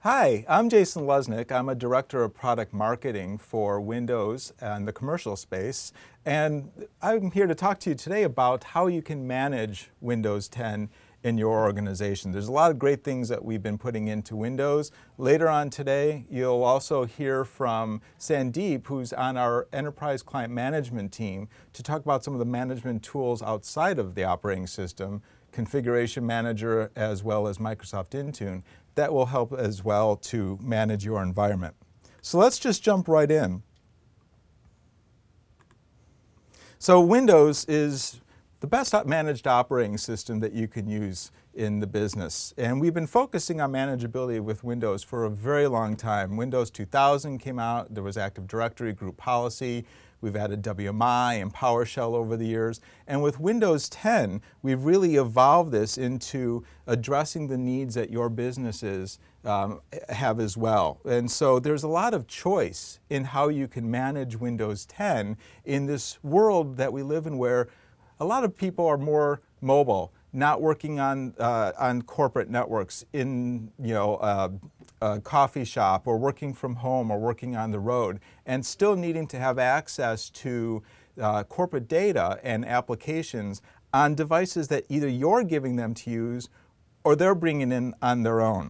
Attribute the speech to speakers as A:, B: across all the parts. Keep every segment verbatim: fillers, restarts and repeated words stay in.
A: Hi, I'm Jason Lesnick. I'm a director of product marketing for Windows and the commercial space. And I'm here to talk to you today about how you can manage Windows ten in your organization. There's a lot of great things that we've been putting into Windows. Later on today, you'll also hear from Sandeep, who's on our enterprise client management team, to talk about some of the management tools outside of the operating system, Configuration Manager, as well as Microsoft Intune. That will help as well to manage your environment. So let's just jump right in. So Windows is the best managed operating system that you can use in the business. And we've been focusing on manageability with Windows for a very long time. Windows two thousand came out, there was Active Directory, group policy. We've added W M I and PowerShell over the years. And with Windows ten, we've really evolved this into addressing the needs that your businesses um, have as well. And so there's a lot of choice in how you can manage Windows ten in this world that we live in, where a lot of people are more mobile, not working on uh, on corporate networks in you know uh, a coffee shop, or working from home, or working on the road, and still needing to have access to uh, corporate data and applications on devices that either you're giving them to use or they're bringing in on their own.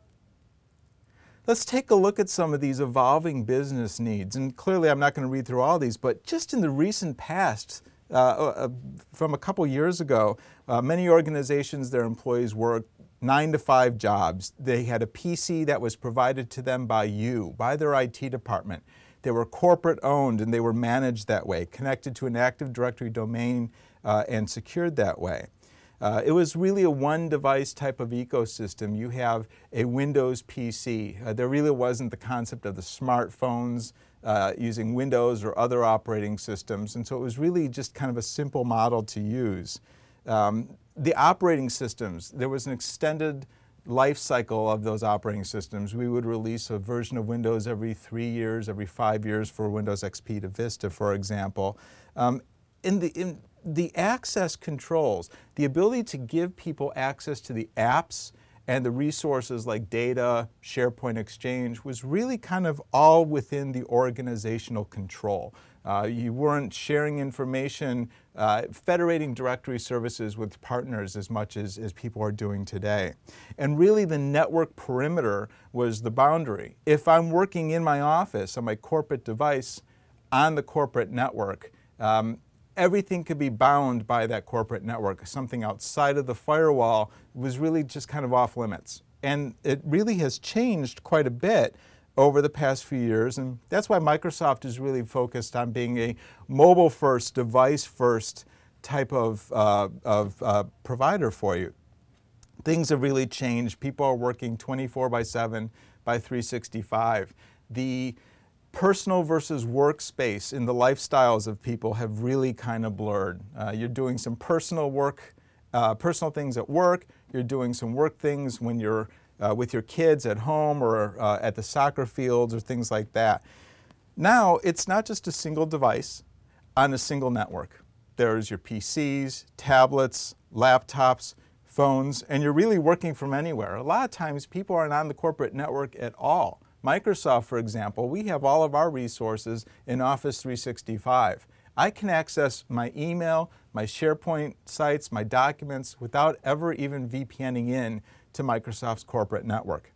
A: Let's take a look at some of these evolving business needs. And clearly I'm not going to read through all these, but just in the recent past, uh, uh, from a couple years ago, uh, many organizations, their employees worked nine to five jobs. They had a P C that was provided to them by you, by their I T department. They were corporate owned and they were managed that way, connected to an Active Directory domain uh, and secured that way. Uh, it was really a one device type of ecosystem. You have a Windows P C. Uh, there really wasn't the concept of the smartphones uh, using Windows or other operating systems. And so it was really just kind of a simple model to use. Um, the operating systems, there was an extended life cycle of those operating systems. We would release a version of Windows every three years, every five years for Windows X P to Vista, for example. Um, in the, in the access controls, the ability to give people access to the apps and the resources like data, SharePoint Exchange, was really kind of all within the organizational control. Uh, you weren't sharing information, uh, federating directory services with partners as much as, as people are doing today. And really the network perimeter was the boundary. If I'm working in my office on my corporate device on the corporate network, um, everything could be bound by that corporate network. Something outside of the firewall was really just kind of off limits. And it really has changed quite a bit over the past few years, and that's why Microsoft is really focused on being a mobile-first, device-first type of, uh, of uh, provider for you. Things have really changed. People are working twenty-four by seven by three sixty-five. The personal versus workspace in the lifestyles of people have really kind of blurred. Uh, you're doing some personal work, uh, personal things at work. You're doing some work things when you're uh, with your kids at home or uh, at the soccer fields or things like that. Now, it's not just a single device on a single network. There's your P Cs, tablets, laptops, phones, and you're really working from anywhere. A lot of times people aren't on the corporate network at all. Microsoft, for example, we have all of our resources in Office three sixty-five. I can access my email, my SharePoint sites, my documents without ever even VPNing in to Microsoft's corporate network.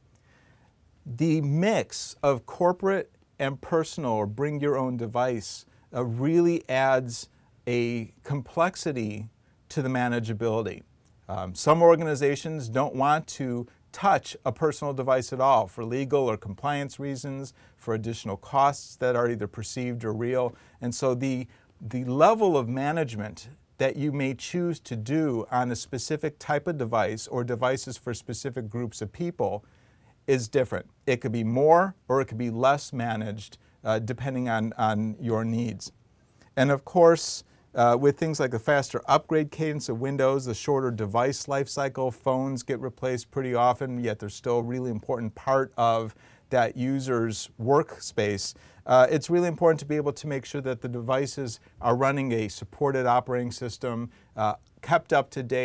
A: The mix of corporate and personal, or bring your own device, uh, really adds a complexity to the manageability. Um, some organizations don't want to touch a personal device at all for legal or compliance reasons, for additional costs that are either perceived or real. And so the, the level of management that you may choose to do on a specific type of device or devices for specific groups of people is different. It could be more or it could be less managed uh, depending on, on your needs. And of course, Uh, with things like the faster upgrade cadence of Windows, the shorter device life cycle, phones get replaced pretty often, yet they're still a really important part of that user's workspace. Uh, it's really important to be able to make sure that the devices are running a supported operating system, uh, kept up to date,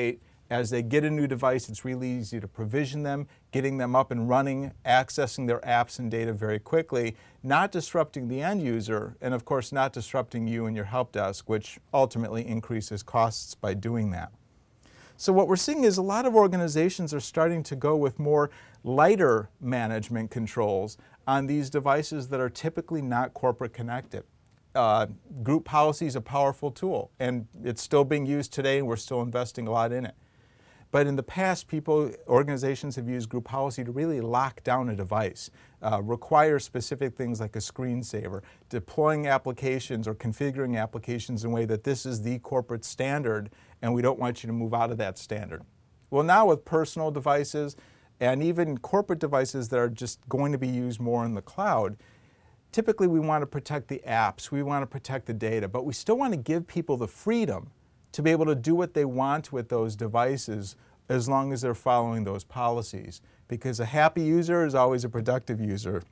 A: As they get a new device, it's really easy to provision them, getting them up and running, accessing their apps and data very quickly, not disrupting the end user, and of course not disrupting you and your help desk, which ultimately increases costs by doing that. So what we're seeing is a lot of organizations are starting to go with more lighter management controls on these devices that are typically not corporate connected. Uh, group policy is a powerful tool, and it's still being used today, and we're still investing a lot in it. But in the past, people, organizations have used group policy to really lock down a device, uh, require specific things like a screensaver, deploying applications or configuring applications in a way that this is the corporate standard, and we don't want you to move out of that standard. Well, now with personal devices and even corporate devices that are just going to be used more in the cloud, typically we want to protect the apps, we want to protect the data, but we still want to give people the freedom to be able to do what they want with those devices as long as they're following those policies. Because a happy user is always a productive user.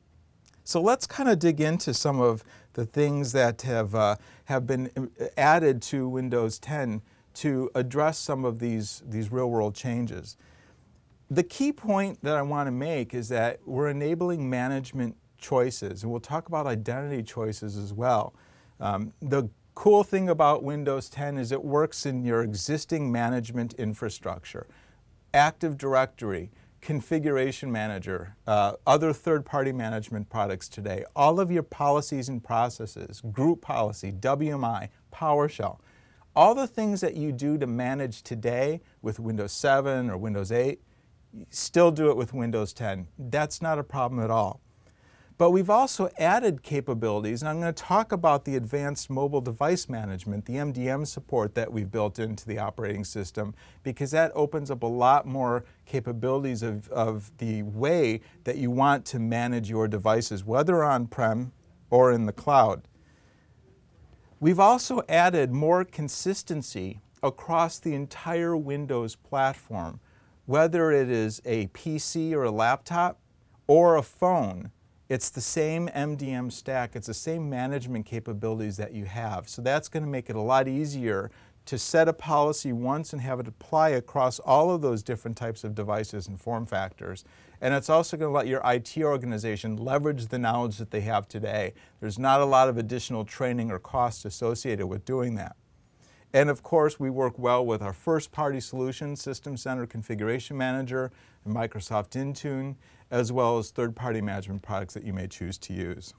A: So let's kind of dig into some of the things that have, uh, have been added to Windows ten to address some of these, these real-world changes. The key point that I want to make is that we're enabling management choices, and we'll talk about identity choices as well. Um, the cool thing about Windows ten is it works in your existing management infrastructure. Active Directory, Configuration Manager, uh, other third-party management products today, all of your policies and processes, group policy, W M I, PowerShell, all the things that you do to manage today with Windows seven or Windows eight, still do it with Windows ten. That's not a problem at all. But we've also added capabilities, and I'm going to talk about the advanced mobile device management, the M D M support that we've built into the operating system, because that opens up a lot more capabilities of, of the way that you want to manage your devices, whether on-prem or in the cloud. We've also added more consistency across the entire Windows platform, whether it is a P C or a laptop or a phone. It's the same M D M stack, it's the same management capabilities that you have. So that's going to make it a lot easier to set a policy once and have it apply across all of those different types of devices and form factors. And it's also going to let your I T organization leverage the knowledge that they have today. There's not a lot of additional training or cost associated with doing that. And of course, we work well with our first-party solutions, System Center Configuration Manager, and Microsoft Intune, as well as third-party management products that you may choose to use.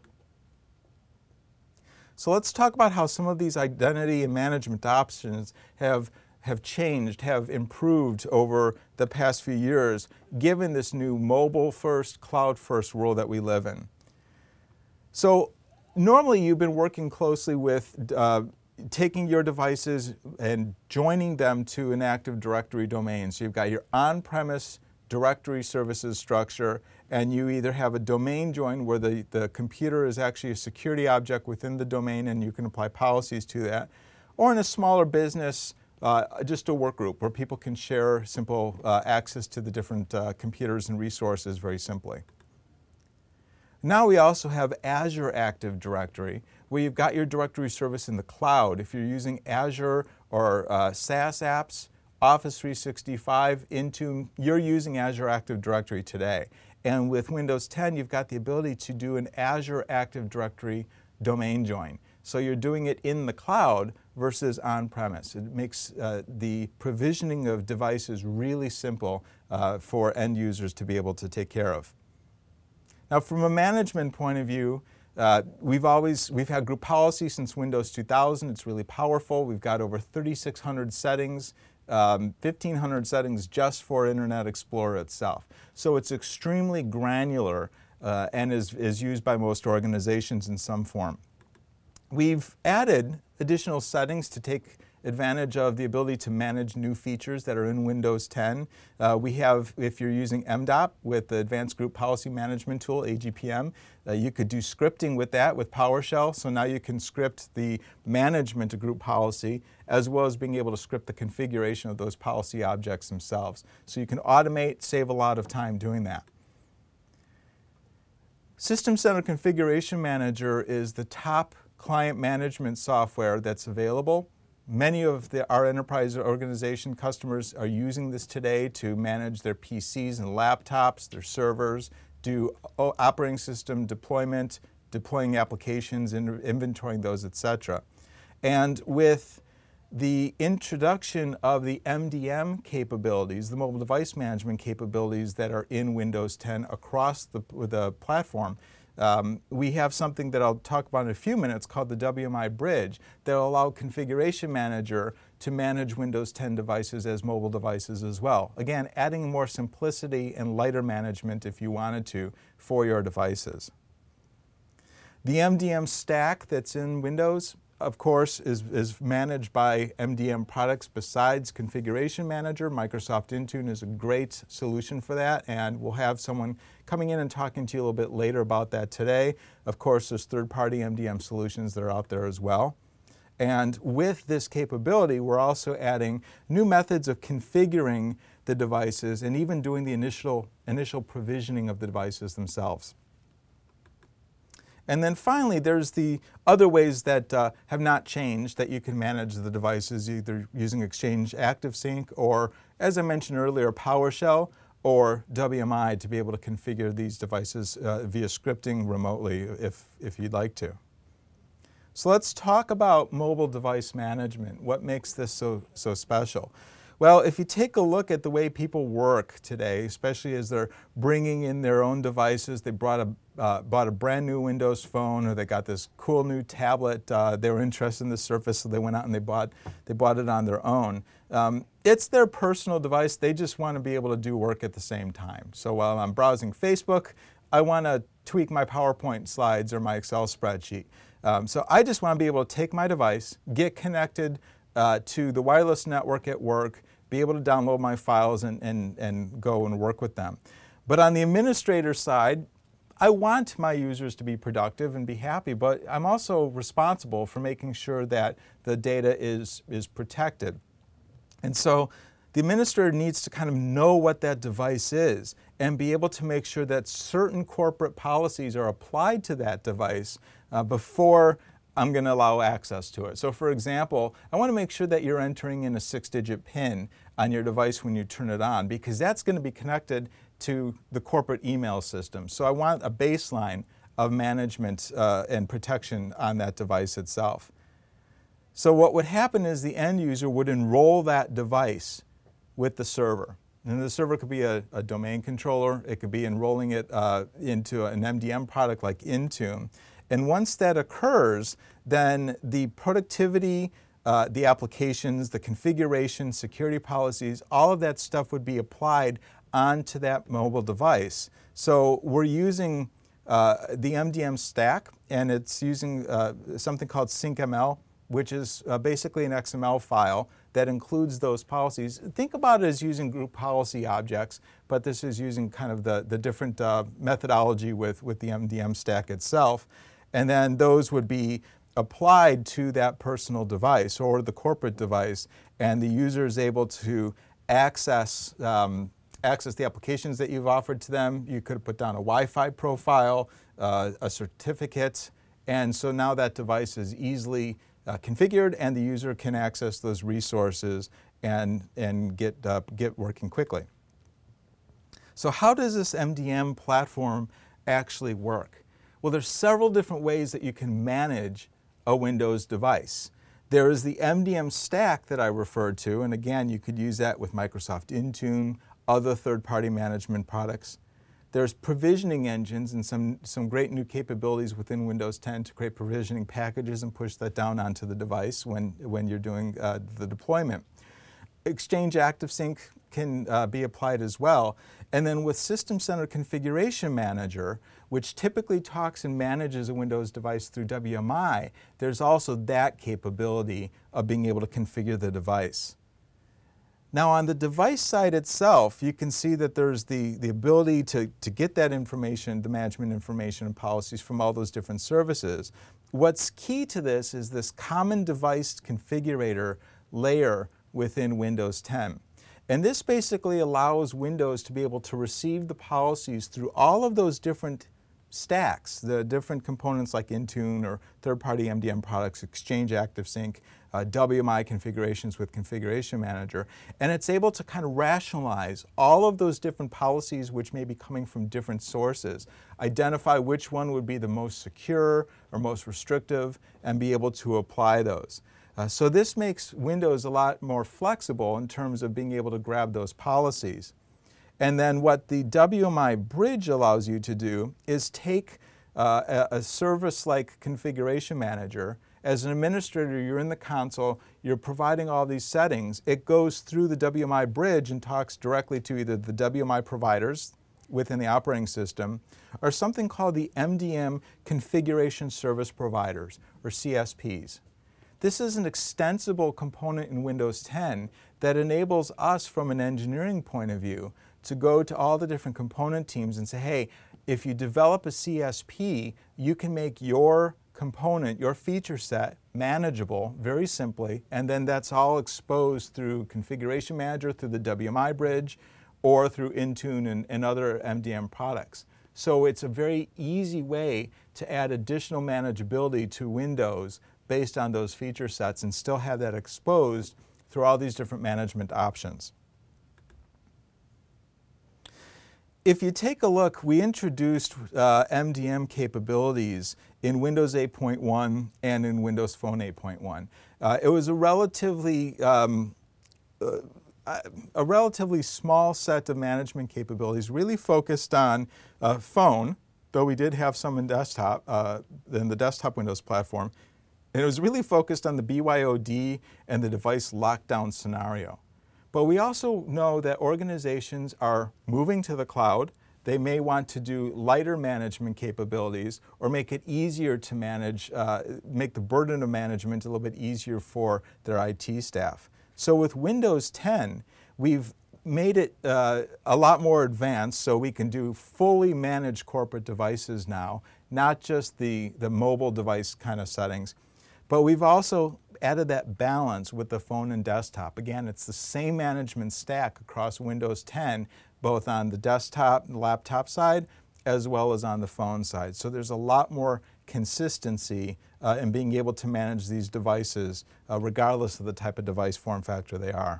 A: So let's talk about how some of these identity and management options have, have changed, have improved over the past few years, given this new mobile-first, cloud-first world that we live in. So normally you've been working closely with uh, taking your devices and joining them to an Active Directory domain. So you've got your on-premise directory services structure, and you either have a domain join where the, the computer is actually a security object within the domain and you can apply policies to that, or in a smaller business, uh, just a work group where people can share simple uh, access to the different uh, computers and resources very simply. Now we also have Azure Active Directory, where you've got your directory service in the cloud. If you're using Azure or uh, SaaS apps, Office three sixty-five, Intune, you're using Azure Active Directory today. And with Windows ten, you've got the ability to do an Azure Active Directory domain join. So you're doing it in the cloud versus on-premise. It makes uh, the provisioning of devices really simple uh, for end users to be able to take care of. Now, from a management point of view, uh, we've always we've had group policy since Windows two thousand. It's really powerful. We've got over thirty-six hundred settings, um, fifteen hundred settings just for Internet Explorer itself. So it's extremely granular uh, and is, is used by most organizations in some form. We've added additional settings to take advantage of the ability to manage new features that are in Windows ten. Uh, we have, if you're using M D O P with the Advanced Group Policy Management Tool, A G P M, uh, you could do scripting with that with PowerShell. So now you can script the management of group policy as well as being able to script the configuration of those policy objects themselves. So you can automate, save a lot of time doing that. System Center Configuration Manager is the top client management software that's available. Many of the, our enterprise organization customers are using this today to manage their P Cs and laptops, their servers, do operating system deployment, deploying applications, and inventorying those, et cetera. And with the introduction of the M D M capabilities, the mobile device management capabilities that are in Windows ten across the, the platform, um, we have something that I'll talk about in a few minutes called the W M I Bridge that will allow Configuration Manager to manage Windows ten devices as mobile devices as well. Again, adding more simplicity and lighter management if you wanted to for your devices. The M D M stack that's in Windows, of course, is, is managed by M D M products besides Configuration Manager. Microsoft Intune is a great solution for that, and we'll have someone coming in and talking to you a little bit later about that today. Of course, there's third-party M D M solutions that are out there as well. And with this capability, we're also adding new methods of configuring the devices and even doing the initial, initial provisioning of the devices themselves. And then finally, there's the other ways that uh, have not changed that you can manage the devices, either using Exchange ActiveSync or, as I mentioned earlier, PowerShell or W M I to be able to configure these devices uh, via scripting remotely if, if you'd like to. So let's talk about mobile device management. What makes this so, so special? Well, if you take a look at the way people work today, especially as they're bringing in their own devices, they brought a, uh, bought a brand new Windows phone, or they got this cool new tablet, uh, they were interested in the Surface, so they went out and they bought, they bought it on their own. Um, it's their personal device. They just want to be able to do work at the same time. So while I'm browsing Facebook, I want to tweak my PowerPoint slides or my Excel spreadsheet. Um, so I just want to be able to take my device, get connected uh, to the wireless network at work, be able to download my files and, and, and go and work with them. But on the administrator side, I want my users to be productive and be happy, but I'm also responsible for making sure that the data is, is protected. And so the administrator needs to kind of know what that device is and be able to make sure that certain corporate policies are applied to that device uh, before I'm going to allow access to it. So for example, I want to make sure that you're entering in a six-digit PIN on your device when you turn it on, because that's going to be connected to the corporate email system. So I want a baseline of management uh, and protection on that device itself. So what would happen is the end user would enroll that device with the server. And the server could be a, a domain controller. It could be enrolling it uh, into an M D M product like Intune. And once that occurs, then the productivity, uh, the applications, the configuration, security policies, all of that stuff would be applied onto that mobile device. So we're using uh, the M D M stack, and it's using uh, something called SyncML, which is uh, basically an X M L file that includes those policies. Think about it as using group policy objects, but this is using kind of the, the different uh, methodology with, with the M D M stack itself. And then those would be applied to that personal device or the corporate device, and the user is able to access, um, access the applications that you've offered to them. You could put down a Wi-Fi profile, uh, a certificate, and so now that device is easily uh, configured, and the user can access those resources and, and get, uh, get working quickly. So how does this M D M platform actually work? Well, there's several different ways that you can manage a Windows device. There is the M D M stack that I referred to, and again, you could use that with Microsoft Intune, other third-party management products. There's provisioning engines and some, some great new capabilities within Windows ten to create provisioning packages and push that down onto the device when, when you're doing uh, the deployment. Exchange ActiveSync can uh, be applied as well. And then with System Center Configuration Manager, which typically talks and manages a Windows device through W M I, there's also that capability of being able to configure the device. Now on the device side itself, you can see that there's the, the ability to, to get that information, the management information and policies from all those different services. What's key to this is this common device configurator layer within Windows ten. And this basically allows Windows to be able to receive the policies through all of those different stacks, the different components like Intune or third-party M D M products, Exchange ActiveSync, uh, W M I configurations with Configuration Manager, and it's able to kind of rationalize all of those different policies which may be coming from different sources, identify which one would be the most secure or most restrictive, and be able to apply those. Uh, so this makes Windows a lot more flexible in terms of being able to grab those policies. And then what the W M I Bridge allows you to do is take uh, a, a service like Configuration Manager. As an administrator, you're in the console, you're providing all these settings. It goes through the W M I Bridge and talks directly to either the W M I providers within the operating system or something called the M D M Configuration Service Providers, or C S Ps. This is an extensible component in Windows ten that enables us from an engineering point of view to go to all the different component teams and say, hey, if you develop a C S P, you can make your component, your feature set, manageable very simply, and then that's all exposed through Configuration Manager, through the W M I Bridge, or through Intune and, and other M D M products. So it's a very easy way to add additional manageability to Windows based on those feature sets and still have that exposed through all these different management options. If you take a look, we introduced uh, M D M capabilities in Windows eight point one and in Windows Phone eight point one. Uh, it was a relatively um, uh, a relatively small set of management capabilities, really focused on uh, phone, though we did have some in desktop, uh, in the desktop Windows platform. And it was really focused on the B Y O D and the device lockdown scenario. But we also know that organizations are moving to the cloud. They may want to do lighter management capabilities or make it easier to manage, uh, make the burden of management a little bit easier for their I T staff. So with Windows ten, we've made it uh, a lot more advanced so we can do fully managed corporate devices now, not just the, the mobile device kind of settings. But we've also added that balance with the phone and desktop. Again, it's the same management stack across Windows ten, both on the desktop and laptop side, as well as on the phone side. So there's a lot more consistency uh, in being able to manage these devices, uh, regardless of the type of device form factor they are.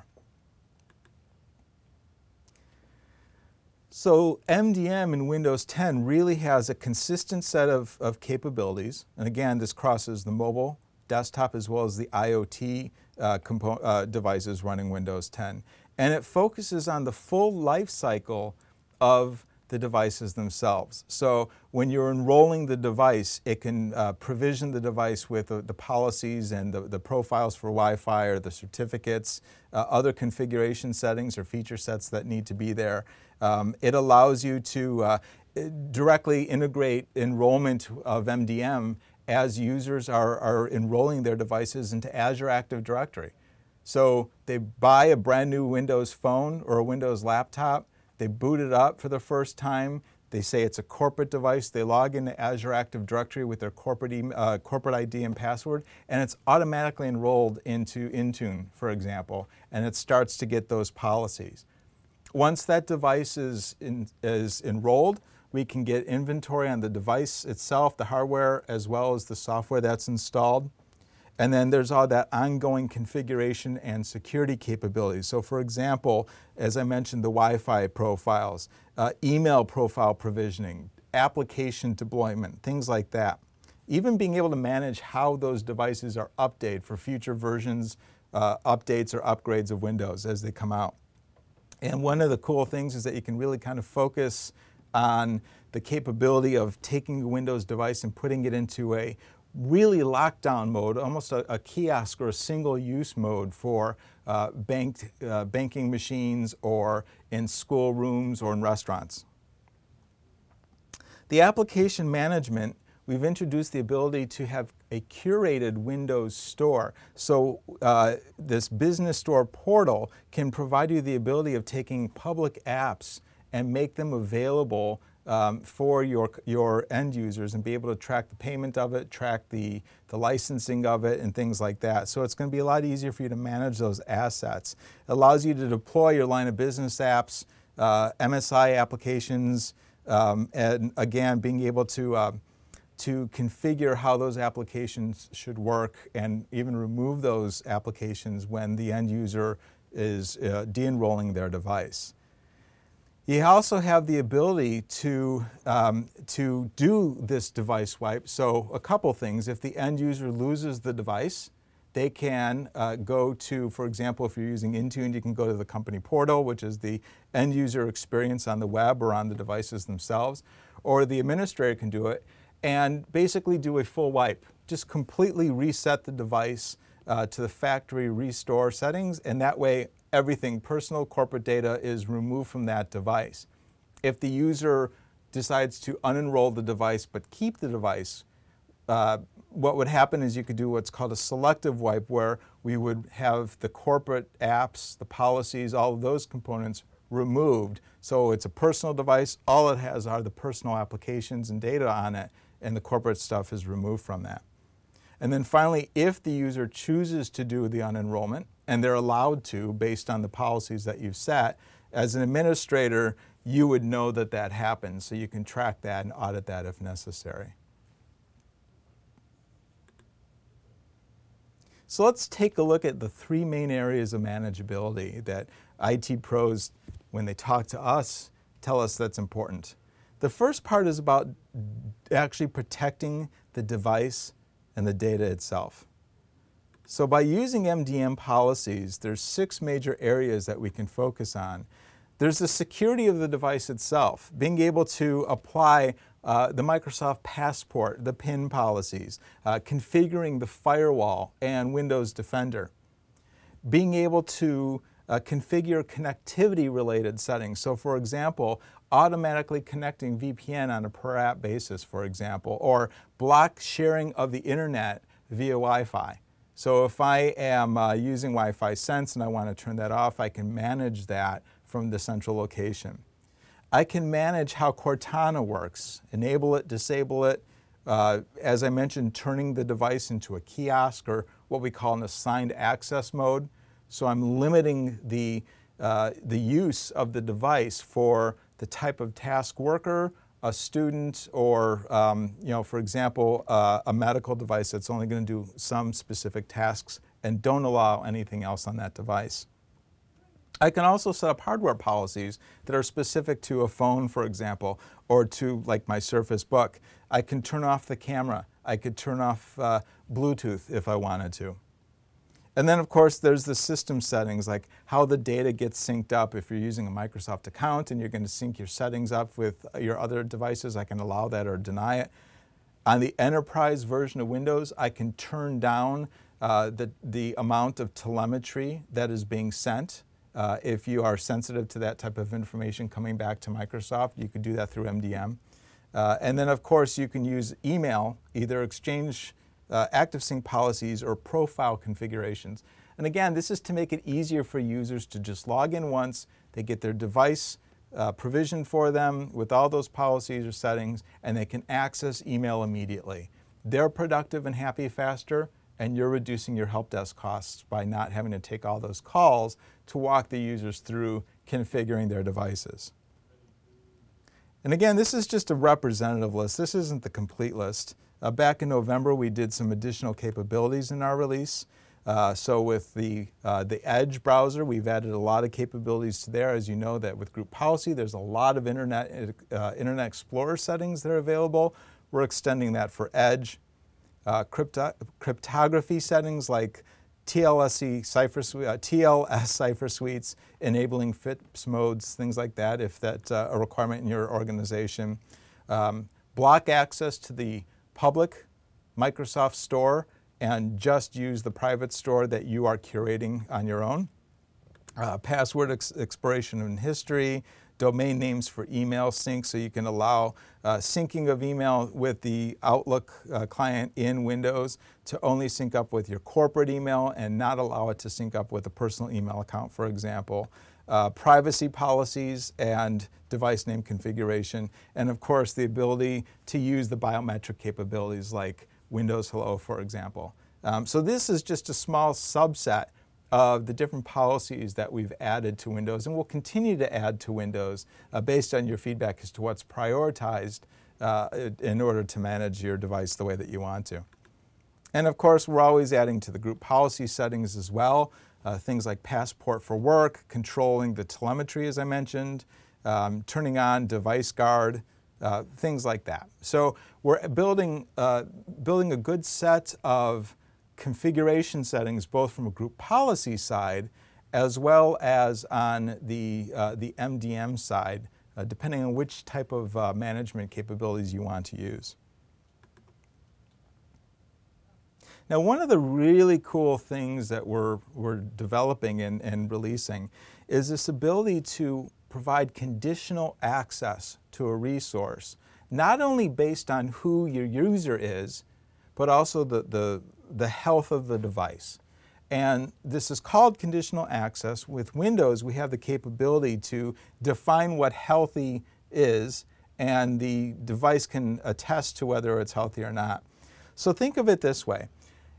A: So M D M in Windows ten really has a consistent set of, of capabilities. And again, this crosses the mobile, desktop, as well as the IoT uh, compo- uh, devices running Windows ten. And it focuses on the full life cycle of the devices themselves. So when you're enrolling the device, it can uh, provision the device with uh, the policies and the, the profiles for Wi-Fi or the certificates, uh, other configuration settings or feature sets that need to be there. Um, it allows you to uh, directly integrate enrollment of M D M as users are, are enrolling their devices into Azure Active Directory. So they buy a brand new Windows phone or a Windows laptop, they boot it up for the first time, they say it's a corporate device, they log into Azure Active Directory with their corporate, e- uh, corporate I D and password, and it's automatically enrolled into Intune, for example, and it starts to get those policies. Once that device is, in, is enrolled, we can get inventory on the device itself, the hardware, as well as the software that's installed. And then there's all that ongoing configuration and security capabilities. So for example, as I mentioned, the Wi-Fi profiles, uh, email profile provisioning, application deployment, things like that. Even being able to manage how those devices are updated for future versions, uh, updates or upgrades of Windows as they come out. And one of the cool things is that you can really kind of focus on the capability of taking a Windows device and putting it into a really lockdown mode, almost a, a kiosk or a single-use mode for uh, banked, uh, banking machines or in school rooms or in restaurants. The application management, we've introduced the ability to have a curated Windows store. So uh, this business store portal can provide you the ability of taking public apps and make them available um, for your, your end users and be able to track the payment of it, track the, the licensing of it, and things like that. So it's going to be a lot easier for you to manage those assets. It allows you to deploy your line of business apps, uh, M S I applications, Um, and again, being able to, uh, to configure how those applications should work and even remove those applications when the end user is uh, de-enrolling their device. You also have the ability to, um, to do this device wipe. So a couple things. If the end user loses the device, they can uh, go to, for example, if you're using Intune, you can go to the company portal, which is the end user experience on the web or on the devices themselves, or the administrator can do it and basically do a full wipe. Just completely reset the device uh, to the factory restore settings, and that way everything, personal, corporate data, is removed from that device. If the user decides to unenroll the device but keep the device, uh, what would happen is you could do what's called a selective wipe, where we would have the corporate apps, the policies, all of those components removed. So it's a personal device. All it has are the personal applications and data on it, and the corporate stuff is removed from that. And then finally, if the user chooses to do the unenrollment, and they're allowed to based on the policies that you've set, as an administrator, you would know that that happens, so you can track that and audit that if necessary. So let's take a look at the three main areas of manageability that I T pros, when they talk to us, tell us that's important. The first part is about actually protecting the device and the data itself. So by using M D M policies, there's six major areas that we can focus on. There's the security of the device itself, being able to apply uh, the Microsoft Passport, the PIN policies, uh, configuring the firewall and Windows Defender, being able to uh, configure connectivity-related settings. So for example, automatically connecting V P N on a per app basis, for example, or block sharing of the internet via Wi-Fi. So if I am uh, using Wi-Fi Sense and I want to turn that off, I can manage that from the central location. I can manage how Cortana works, enable it, disable it. Uh, as I mentioned, turning the device into a kiosk, or what we call an assigned access mode. So I'm limiting the, uh, the use of the device for the type of task worker, a student, or um, you know, for example, uh, a medical device that's only going to do some specific tasks and don't allow anything else on that device. I can also set up hardware policies that are specific to a phone, for example, or to like my Surface Book. I can turn off the camera. I could turn off uh, Bluetooth if I wanted to. And then, of course, there's the system settings, like how the data gets synced up. If you're using a Microsoft account and you're going to sync your settings up with your other devices, I can allow that or deny it. On the enterprise version of Windows, I can turn down uh, the, the amount of telemetry that is being sent. Uh, if you are sensitive to that type of information coming back to Microsoft, you could do that through M D M. Uh, and then, of course, you can use email, either Exchange uh, ActiveSync policies or profile configurations. And again, this is to make it easier for users to just log in once, they get their device uh, provisioned for them with all those policies or settings, and they can access email immediately. They're productive and happy faster, and you're reducing your help desk costs by not having to take all those calls to walk the users through configuring their devices. And again, this is just a representative list. This isn't the complete list. Uh, back in November, we did some additional capabilities in our release. Uh, so with the, uh, the Edge browser, we've added a lot of capabilities to there. As you know, that with group policy, there's a lot of Internet, uh, Internet Explorer settings that are available. We're extending that for Edge. Uh, crypto cryptography settings like T L S cipher, uh, T L S cipher suites, enabling F I P S modes, things like that, if that's uh, a requirement in your organization. Um, block access to the public Microsoft Store and just use the private store that you are curating on your own. Uh, password ex expiration and history, domain names for email sync, so you can allow uh, syncing of email with the Outlook uh, client in Windows to only sync up with your corporate email and not allow it to sync up with a personal email account, for example. Uh, privacy policies and device name configuration, and of course the ability to use the biometric capabilities like Windows Hello, for example. Um, so this is just a small subset of the different policies that we've added to Windows and will continue to add to Windows uh, based on your feedback as to what's prioritized uh, in order to manage your device the way that you want to. And of course, we're always adding to the group policy settings as well, uh, things like Passport for Work, controlling the telemetry, as I mentioned, um, turning on Device Guard, uh, things like that. So we're building, uh, building a good set of configuration settings, both from a group policy side as well as on the, uh, the M D M side, uh, depending on which type of uh, management capabilities you want to use. Now, one of the really cool things that we're, we're developing and, and releasing is this ability to provide conditional access to a resource, not only based on who your user is, but also the, the, the health of the device. And this is called conditional access. With Windows, we have the capability to define what healthy is, and the device can attest to whether it's healthy or not. So think of it this way.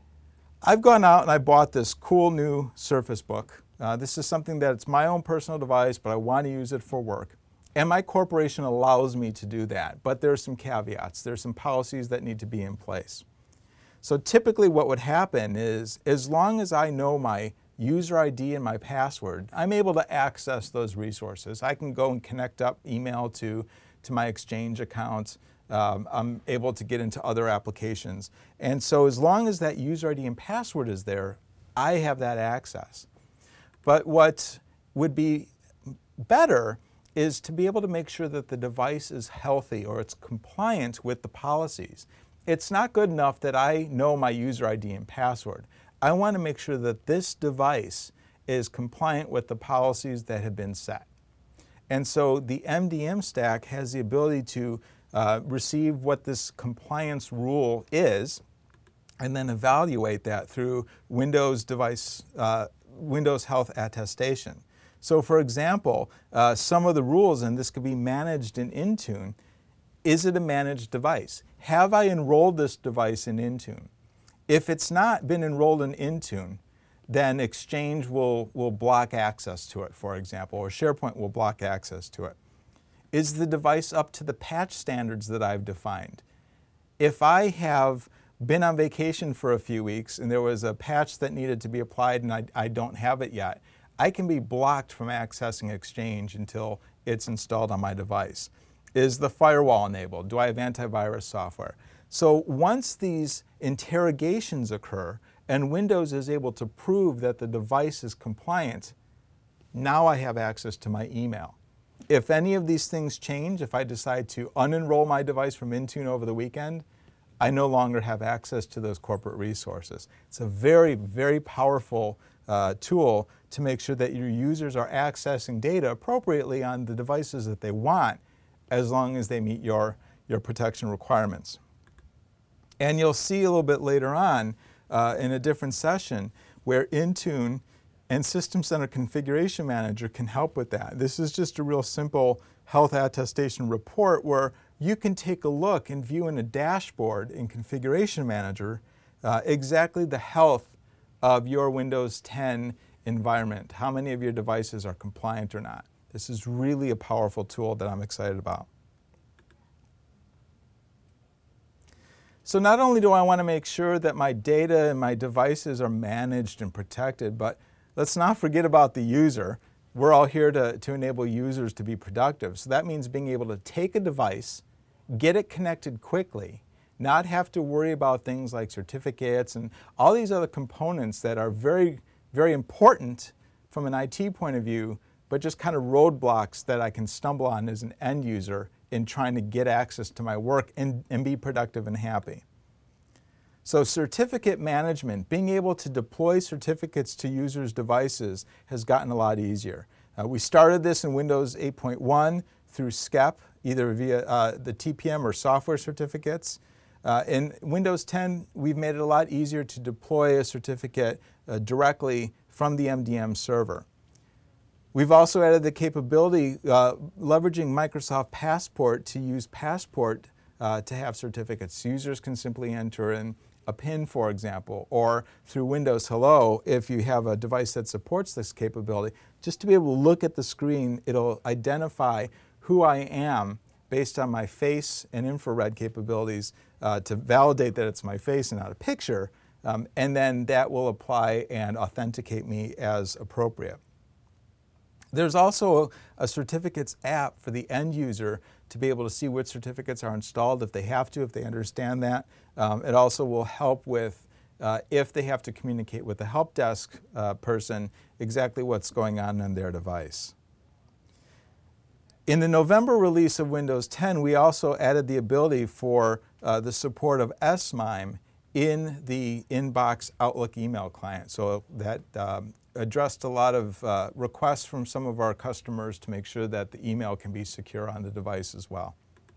A: I've gone out and I bought this cool new Surface Book. Uh, this is something that it's my own personal device, but I want to use it for work. And my corporation allows me to do that, but there are some caveats. There's some policies that need to be in place. So typically what would happen is, as long as I know my user I D and my password, I'm able to access those resources. I can go and connect up email to, to my Exchange account. Um, I'm able to get into other applications. And so as long as that user I D and password is there, I have that access. But what would be better is to be able to make sure that the device is healthy or it's compliant with the policies. It's not good enough that I know my user I D and password. I want to make sure that this device is compliant with the policies that have been set. And so the M D M stack has the ability to uh, receive what this compliance rule is and then evaluate that through Windows device, uh, Windows Health Attestation. So for example, uh, some of the rules, and this could be managed in Intune, is it a managed device? Have I enrolled this device in Intune? If it's not been enrolled in Intune, then Exchange will, will block access to it, for example, or SharePoint will block access to it. Is the device up to the patch standards that I've defined? If I have been on vacation for a few weeks and there was a patch that needed to be applied and I, I don't have it yet, I can be blocked from accessing Exchange until it's installed on my device. Is the firewall enabled? Do I have antivirus software? So once these interrogations occur and Windows is able to prove that the device is compliant, now I have access to my email. If any of these things change, if I decide to unenroll my device from Intune over the weekend, I no longer have access to those corporate resources. It's a very, very powerful uh, tool to make sure that your users are accessing data appropriately on the devices that they want, as long as they meet your, your protection requirements. And you'll see a little bit later on uh, in a different session where Intune and System Center Configuration Manager can help with that. This is just a real simple health attestation report where you can take a look and view in a dashboard in Configuration Manager uh, exactly the health of your Windows ten environment, how many of your devices are compliant or not. This is really a powerful tool that I'm excited about. So not only do I want to make sure that my data and my devices are managed and protected, but let's not forget about the user. We're all here to, to enable users to be productive. So that means being able to take a device, get it connected quickly, not have to worry about things like certificates and all these other components that are very, very important from an I T point of view, but just kind of roadblocks that I can stumble on as an end user in trying to get access to my work and, and be productive and happy. So certificate management, being able to deploy certificates to users' devices has gotten a lot easier. Uh, we started this in Windows eight point one through S C E P, either via uh, the T P M or software certificates. Uh, in Windows ten, we've made it a lot easier to deploy a certificate uh, directly from the M D M server. We've also added the capability, uh, leveraging Microsoft Passport, to use Passport uh, to have certificates. Users can simply enter in a PIN, for example, or through Windows Hello, if you have a device that supports this capability, just to be able to look at the screen, it'll identify who I am based on my face and infrared capabilities uh, to validate that it's my face and not a picture, um, and then that will apply and authenticate me as appropriate. There's also a certificates app for the end user to be able to see which certificates are installed if they have to, if they understand that. Um, it also will help with, uh, if they have to communicate with the help desk uh, person, exactly what's going on on their device. In the November release of Windows ten, we also added the ability for uh, the support of S MIME in the inbox Outlook email client. So that um, addressed a lot of uh, requests from some of our customers to make sure that the email can be secure on the device as well.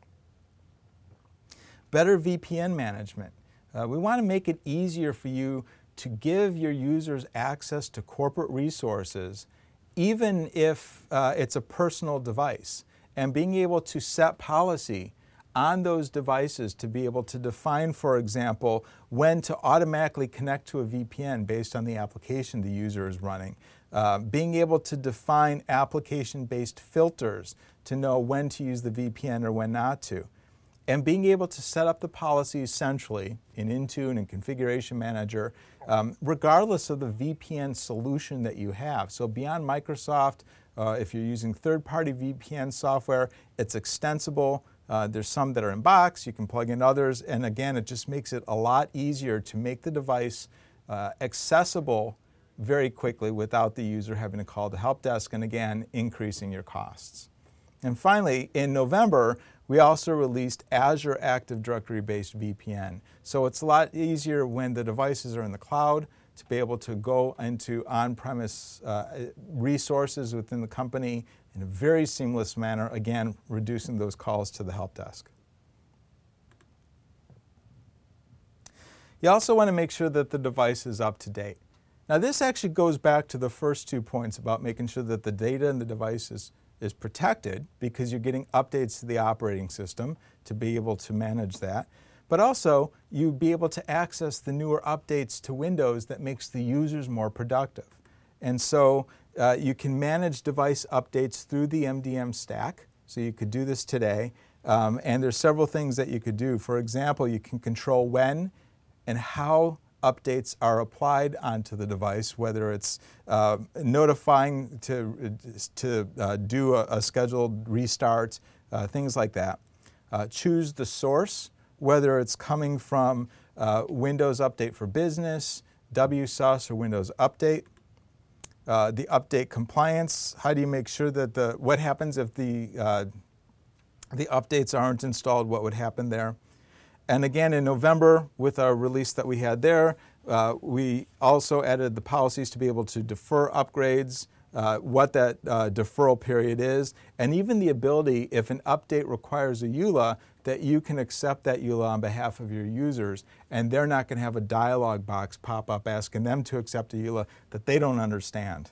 A: Better V P N management. Uh, we want to make it easier for you to give your users access to corporate resources, even if uh, it's a personal device, and being able to set policy on those devices to be able to define, for example, when to automatically connect to a V P N based on the application the user is running. Uh, being able to define application-based filters to know when to use the V P N or when not to. And being able to set up the policies centrally in Intune and Configuration Manager, um, regardless of the V P N solution that you have. So beyond Microsoft, uh, if you're using third-party V P N software, it's extensible. Uh, there's some that are in box, you can plug in others, and again, it just makes it a lot easier to make the device uh, accessible very quickly without the user having to call the help desk, and again, increasing your costs. And finally, in November, we also released Azure Active Directory-based V P N. So it's a lot easier when the devices are in the cloud to be able to go into on-premise uh, resources within the company in a very seamless manner, again, reducing those calls to the help desk. You also want to make sure that the device is up to date. Now, this actually goes back to the first two points about making sure that the data in the device is, is protected, because you're getting updates to the operating system to be able to manage that. But also, you be able to access the newer updates to Windows that makes the users more productive. And so uh, you can manage device updates through the M D M stack. So you could do this today. Um, and there's several things that you could do. For example, you can control when and how updates are applied onto the device, whether it's uh, notifying to, to uh, do a, a scheduled restart, uh, things like that. Uh, choose the source, whether it's coming from uh, Windows Update for Business, W S U S, or Windows Update. Uh, the update compliance, how do you make sure that the, what happens if the, uh, the updates aren't installed, what would happen there? And again, in November, with our release that we had there, uh, we also added the policies to be able to defer upgrades, uh, what that uh, deferral period is, and even the ability, if an update requires a E U L A, that you can accept that E U L A on behalf of your users, and they're not going to have a dialog box pop up asking them to accept a E U L A that they don't understand.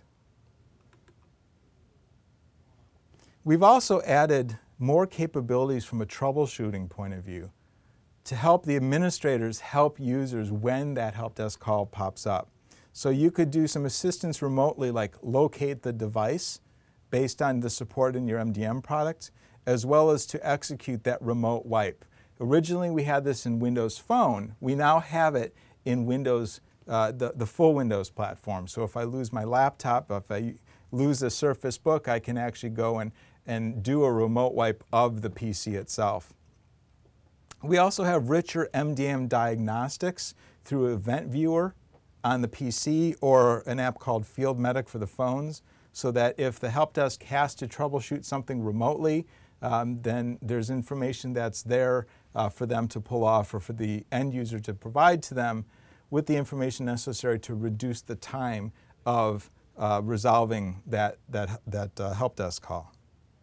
A: We've also added more capabilities from a troubleshooting point of view to help the administrators help users when that help desk call pops up. So you could do some assistance remotely, like locate the device based on the support in your M D M product, as well as to execute that remote wipe. Originally, we had this in Windows Phone. We now have it in Windows, uh, the, the full Windows platform. So if I lose my laptop, if I lose a Surface Book, I can actually go and, and do a remote wipe of the P C itself. We also have richer M D M diagnostics through Event Viewer on the P C, or an app called Field Medic for the phones, so that if the help desk has to troubleshoot something remotely, um, then there's information that's there uh, for them to pull off, or for the end user to provide to them with the information necessary to reduce the time of uh, resolving that, that, that uh, help desk call.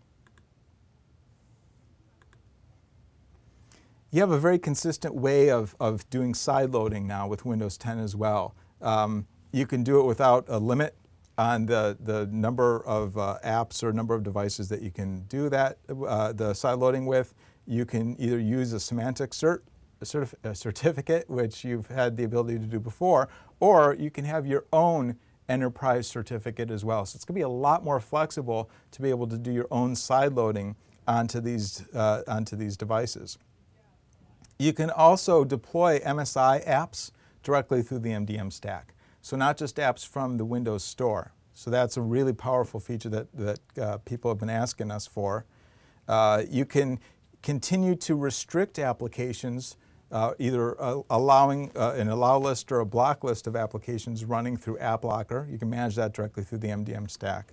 A: You have a very consistent way of, of doing side loading now with Windows ten as well. Um, you can do it without a limit on the, the number of uh, apps or number of devices that you can do that, uh, the side loading with. You can either use a semantic cert a, certif a certificate, which you've had the ability to do before, or you can have your own enterprise certificate as well. So it's going to be a lot more flexible to be able to do your own side loading onto these, uh, onto these devices. You can also deploy M S I apps directly through the M D M stack. So not just apps from the Windows Store. So that's a really powerful feature that, that uh, people have been asking us for. Uh, you can continue to restrict applications, uh, either uh, allowing uh, an allow list or a block list of applications running through AppLocker. You can manage that directly through the M D M stack.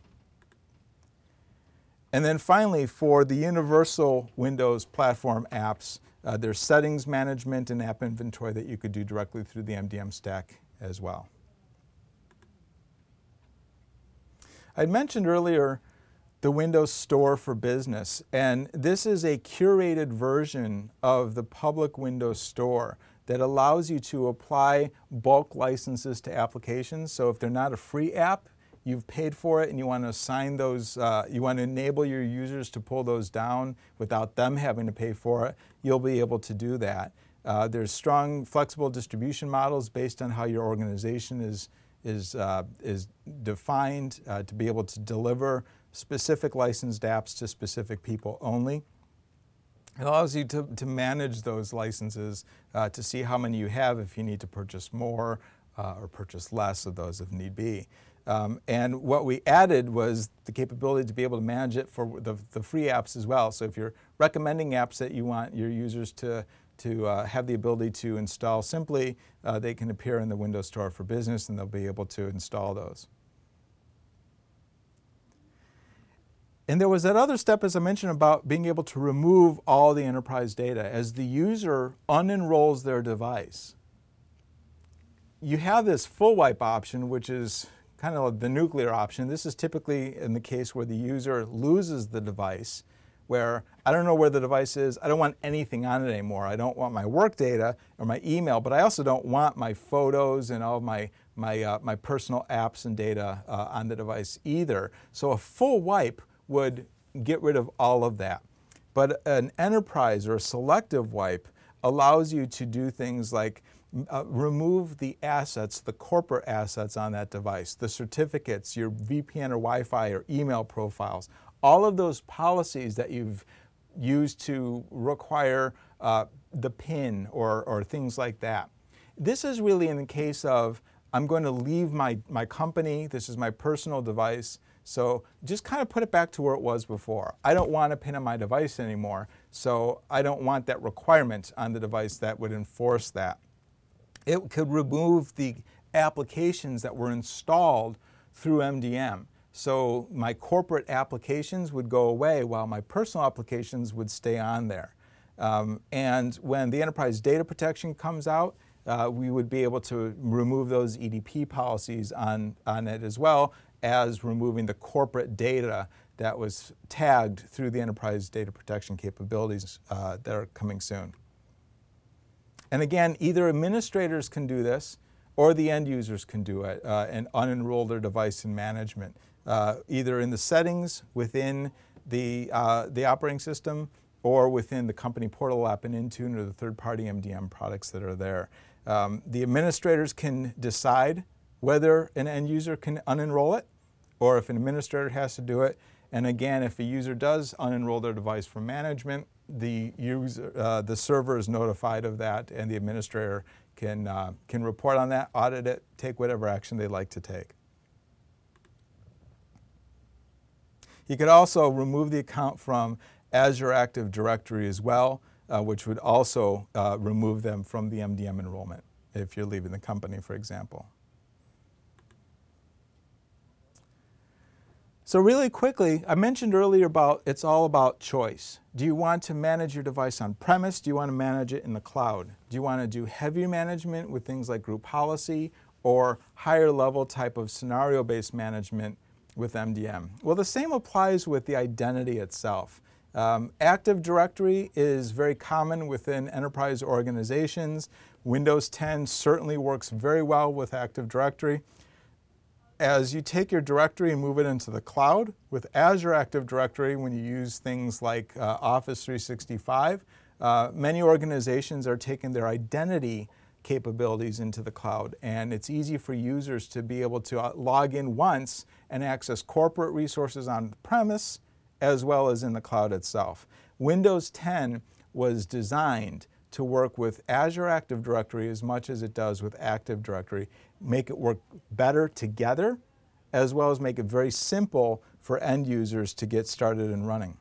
A: And then finally, for the universal Windows platform apps, uh, there's settings management and app inventory that you could do directly through the M D M stack as well. I mentioned earlier the Windows Store for Business, and this is a curated version of the public Windows Store that allows you to apply bulk licenses to applications. So if they're not a free app, you've paid for it and you want to assign those, uh, you want to enable your users to pull those down without them having to pay for it, you'll be able to do that. Uh, there's strong flexible distribution models based on how your organization is, is, uh, is defined uh, to be able to deliver specific licensed apps to specific people only. It allows you to, to manage those licenses uh, to see how many you have if you need to purchase more uh, or purchase less of those if need be. Um, and what we added was the capability to be able to manage it for the, the free apps as well. So if you're recommending apps that you want your users to, to uh, have the ability to install simply, uh, they can appear in the Windows Store for Business and they'll be able to install those. And there was that other step, as I mentioned, about being able to remove all the enterprise data. As the user unenrolls their device, you have this full wipe option, which is kind of the nuclear option. This is typically in the case where the user loses the device, where I don't know where the device is, I don't want anything on it anymore. I don't want my work data or my email, but I also don't want my photos and all of my, my, uh, my personal apps and data uh, on the device either. So a full wipe would get rid of all of that. But an enterprise or a selective wipe allows you to do things like uh, remove the assets, the corporate assets on that device, the certificates, your V P N or Wi-Fi or email profiles, all of those policies that you've used to require uh, the PIN or, or things like that. This is really in the case of I'm going to leave my, my company, this is my personal device, so just kind of put it back to where it was before. I don't want a PIN on my device anymore, so I don't want that requirement on the device that would enforce that. It could remove the applications that were installed through M D M. So my corporate applications would go away while my personal applications would stay on there. Um, and when the enterprise data protection comes out, uh, we would be able to remove those E D P policies on, on it as well as removing the corporate data that was tagged through the enterprise data protection capabilities uh, that are coming soon. And again, either administrators can do this or the end users can do it uh, and unenroll their device in management, uh, either in the settings within the, uh, the operating system or within the company portal app in Intune or the third-party M D M products that are there. Um, the administrators can decide whether an end user can unenroll it or if an administrator has to do it. And again, if a user does unenroll their device from management, the, user, uh, the server is notified of that and the administrator can, uh, can report on that, audit it, take whatever action they'd like to take. You could also remove the account from Azure Active Directory as well, uh, which would also uh, remove them from the M D M enrollment if you're leaving the company, for example. So really quickly, I mentioned earlier about it's all about choice. Do you want to manage your device on premise? Do you want to manage it in the cloud? Do you want to do heavy management with things like group policy or higher level type of scenario-based management with M D M? Well, the same applies with the identity itself. Um, Active Directory is very common within enterprise organizations. Windows ten certainly works very well with Active Directory. As you take your directory and move it into the cloud, with Azure Active Directory, when you use things like uh, Office three sixty-five, Uh, many organizations are taking their identity capabilities into the cloud, and it's easy for users to be able to uh, log in once and access corporate resources on premise as well as in the cloud itself. Windows ten was designed to work with Azure Active Directory as much as it does with Active Directory, make it work better together, as well as make it very simple for end users to get started and running.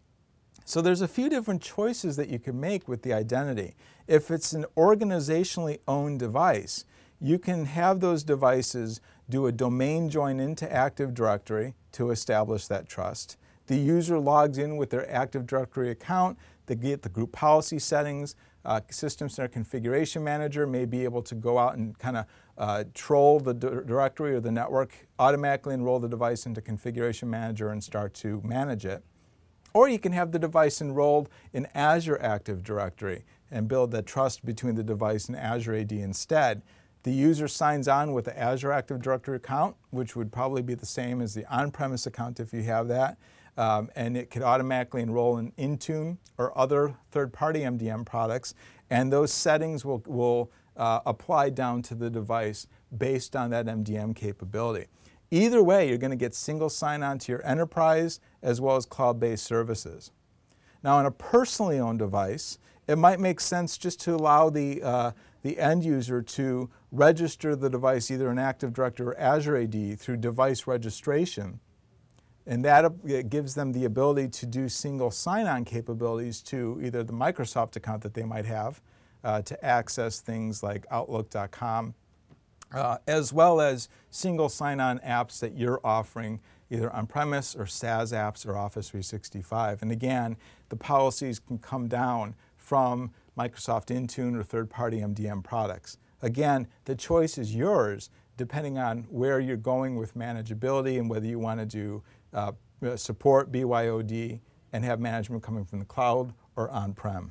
A: So there's a few different choices that you can make with the identity. If it's an organizationally owned device, you can have those devices do a domain join into Active Directory to establish that trust. The user logs in with their Active Directory account, they get the group policy settings, uh, System Center Configuration Manager may be able to go out and kind of uh, troll the d directory or the network, automatically enroll the device into Configuration Manager and start to manage it. Or you can have the device enrolled in Azure Active Directory and build that trust between the device and Azure A D instead. The user signs on with the Azure Active Directory account, which would probably be the same as the on-premise account if you have that. Um, and it could automatically enroll in Intune or other third-party M D M products, and those settings will, will uh, apply down to the device based on that M D M capability. Either way, you're going to get single sign-on to your enterprise as well as cloud-based services. Now, on a personally owned device, it might make sense just to allow the, uh, the end user to register the device either in Active Directory or Azure A D through device registration. And that it gives them the ability to do single sign-on capabilities to either the Microsoft account that they might have uh, to access things like Outlook dot com, uh, as well as single sign-on apps that you're offering either on-premise or SaaS apps or Office three sixty-five. And again, the policies can come down from Microsoft Intune or third-party M D M products. Again, the choice is yours depending on where you're going with manageability and whether you want to do uh, support B Y O D and have management coming from the cloud or on-prem.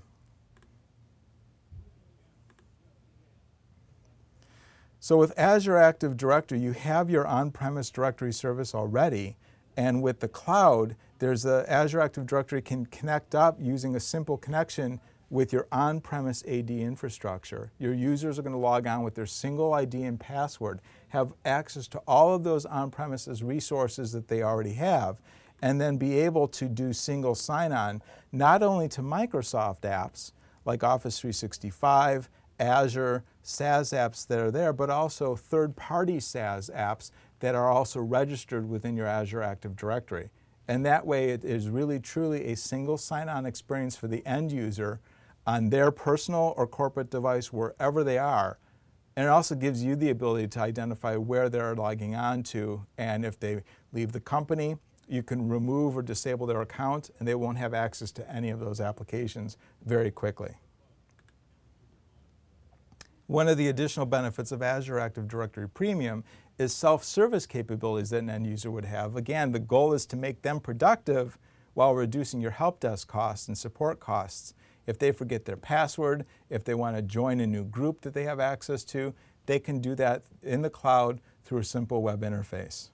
A: So with Azure Active Directory, you have your on-premise directory service already, and with the cloud, there's a Azure Active Directory can connect up using a simple connection with your on-premise A D infrastructure. Your users are going to log on with their single I D and password, have access to all of those on-premises resources that they already have, and then be able to do single sign-on not only to Microsoft apps like Office three sixty-five, Azure, SaaS apps that are there, but also third-party SaaS apps that are also registered within your Azure Active Directory. And that way it is really truly a single sign-on experience for the end user on their personal or corporate device wherever they are. And it also gives you the ability to identify where they're logging on to, and if they leave the company, you can remove or disable their account and they won't have access to any of those applications very quickly. One of the additional benefits of Azure Active Directory Premium is self-service capabilities that an end user would have. Again, the goal is to make them productive while reducing your help desk costs and support costs. If they forget their password, if they want to join a new group that they have access to, they can do that in the cloud through a simple web interface.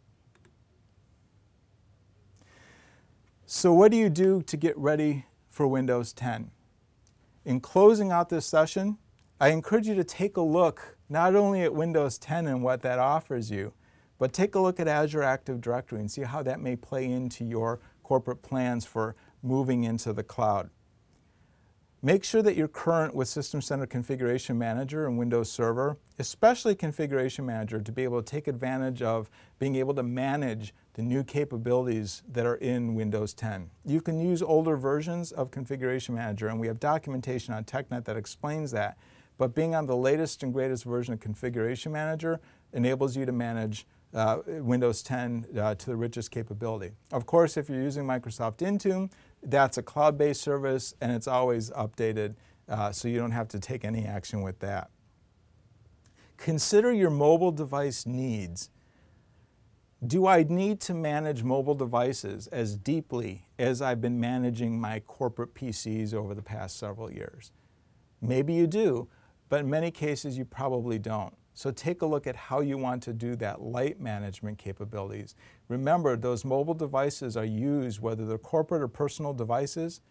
A: So what do you do to get ready for Windows ten? In closing out this session, I encourage you to take a look not only at Windows ten and what that offers you, but take a look at Azure Active Directory and see how that may play into your corporate plans for moving into the cloud. Make sure that you're current with System Center Configuration Manager and Windows Server, especially Configuration Manager, to be able to take advantage of being able to manage the new capabilities that are in Windows ten. You can use older versions of Configuration Manager, and we have documentation on TechNet that explains that. But being on the latest and greatest version of Configuration Manager enables you to manage uh, Windows ten uh, to the richest capability. Of course, if you're using Microsoft Intune, that's a cloud-based service and it's always updated, uh, so you don't have to take any action with that. Consider your mobile device needs. Do I need to manage mobile devices as deeply as I've been managing my corporate P Cs over the past several years? Maybe you do, but in many cases you probably don't. So take a look at how you want to do that light management capabilities. Remember, those mobile devices are used, whether they're corporate or personal devices,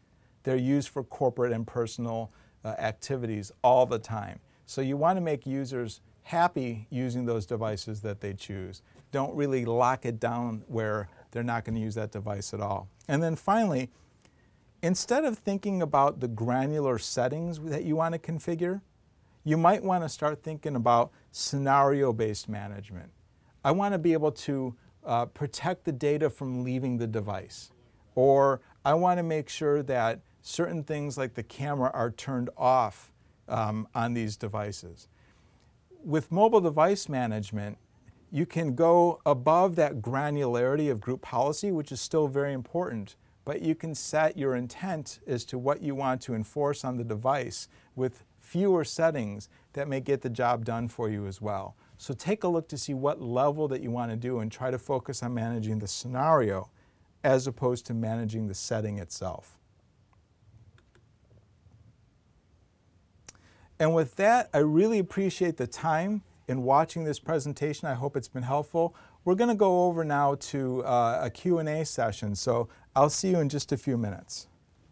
A: they're used for corporate and personal uh, activities all the time. So you want to make users happy using those devices that they choose. Don't really lock it down where they're not going to use that device at all. And then finally, instead of thinking about the granular settings that you want to configure, you might want to start thinking about scenario-based management. I want to be able to uh, protect the data from leaving the device. Or I want to make sure that certain things like the camera are turned off um, on these devices. With mobile device management, you can go above that granularity of group policy, which is still very important, but you can set your intent as to what you want to enforce on the device with fewer settings that may get the job done for you as well. So take a look to see what level that you want to do and try to focus on managing the scenario as opposed to managing the setting itself. And with that, I really appreciate the time in watching this presentation. I hope it's been helpful. We're going to go over now to uh, a Q and A session, so I'll see you in just a few minutes.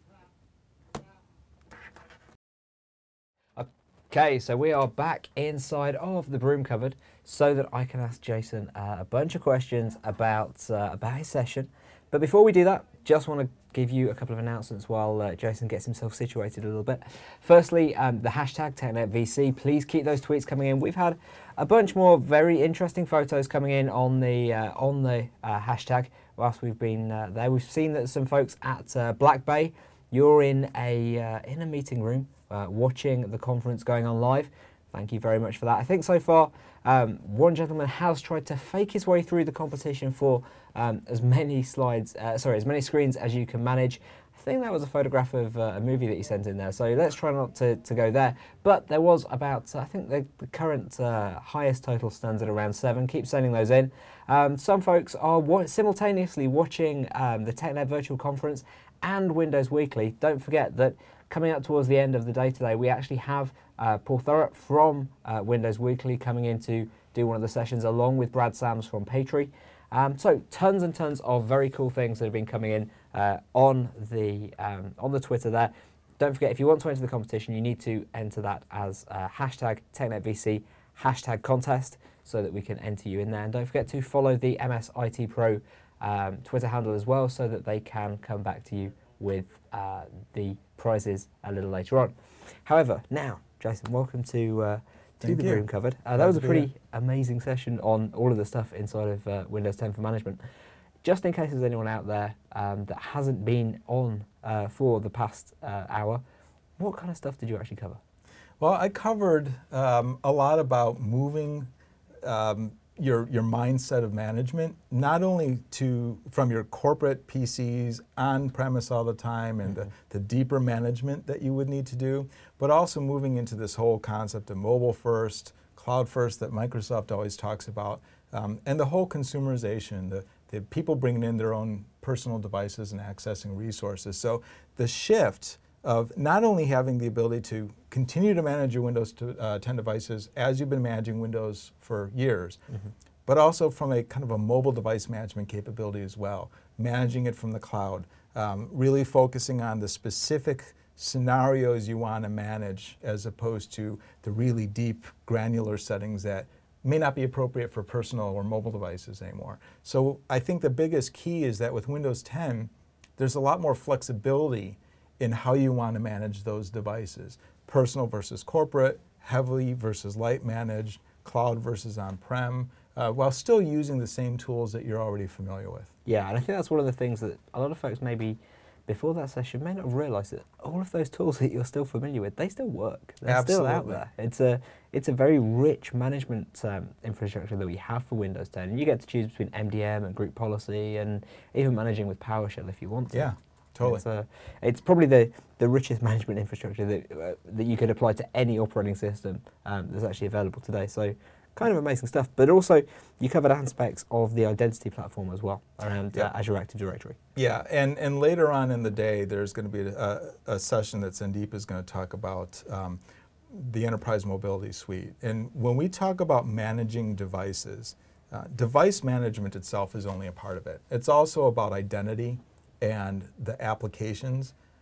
B: Okay, so we are back inside of the broom cupboard so that I can ask Jason uh, a bunch of questions about, uh, about his session. But before we do that, just want to give you a couple of announcements while uh, Jason gets himself situated a little bit. Firstly, um, the hashtag TechNetVC. Please keep those tweets coming in. We've had a bunch more very interesting photos coming in on the uh, on the uh, hashtag whilst we've been uh, there. We've seen that some folks at uh, Black Bay, you're in a uh, in a meeting room uh, watching the conference going on live. Thank you very much for that. I think so far um, one gentleman has tried to fake his way through the competition for um, as many slides, uh, sorry, as many screens as you can manage. I think that was a photograph of uh, a movie that you sent in there, so let's try not to, to go there. But there was about, I think the, the current uh, highest total stands at around seven. Keep sending those in. Um, some folks are wa simultaneously watching um, the TechNet Virtual Conference and Windows Weekly. Don't forget that coming up towards the end of the day today, we actually have uh, Paul Thurrott from uh, Windows Weekly coming in to do one of the sessions along with Brad Sams from Patry. Um, so tons and tons of very cool things that have been coming in uh, on the um, on the Twitter there. Don't forget, if you want to enter the competition, you need to enter that as uh, hashtag TechNetVC, hashtag contest, so that we can enter you in there. And don't forget to follow the M S I T Pro um, Twitter handle as well, so that they can come back to you with uh, the prizes a little later on. However, now, Jason, welcome to uh, to
A: Thank
B: the
A: you.
B: Broom Cupboard. Uh, that was a pretty amazing session on all of the stuff inside of uh, Windows ten for management. Just in case there's anyone out there um, that hasn't been on uh, for the past uh, hour, what kind of stuff did you actually cover?
A: Well, I covered um, a lot about moving um, your your mindset of management, not only to from your corporate P Cs on premise all the time and mm-hmm. the, the deeper management that you would need to do, but also moving into this whole concept of mobile first, cloud first that Microsoft always talks about, um, and the whole consumerization, the, the people bringing in their own personal devices and accessing resources. So the shift of not only having the ability to continue to manage your Windows ten devices as you've been managing Windows for years, mm-hmm. but also from a kind of a mobile device management capability as well, managing it from the cloud, um, really focusing on the specific scenarios you want to manage as opposed to the really deep granular settings that may not be appropriate for personal or mobile devices anymore. So I think the biggest key is that with Windows ten, there's a lot more flexibility in how you want to manage those devices. Personal versus corporate, heavily versus light managed, cloud versus on-prem, uh, while still using the same tools that you're already familiar with.
B: Yeah, and I think that's one of the things that a lot of folks maybe before that session may not have realised that all of those tools that you're still familiar with, they still work. They're
A: Absolutely.
B: still out there. It's a, it's a very rich management um, infrastructure that we have for Windows ten. And you get to choose between M D M and group policy and even managing with PowerShell if you want to.
A: Yeah. Totally.
B: It's, uh, it's probably the, the richest management infrastructure that, uh, that you could apply to any operating system um, that's actually available today. So kind of amazing stuff. But also you covered aspects of the identity platform as well around
A: yeah.
B: uh, Azure Active Directory.
A: Yeah, and, and later on in the day, there's going to be a, a session that Sandeep is going to talk about um, the Enterprise Mobility Suite. And when we talk about managing devices, uh, device management itself is only a part of it. It's also about identity and the applications.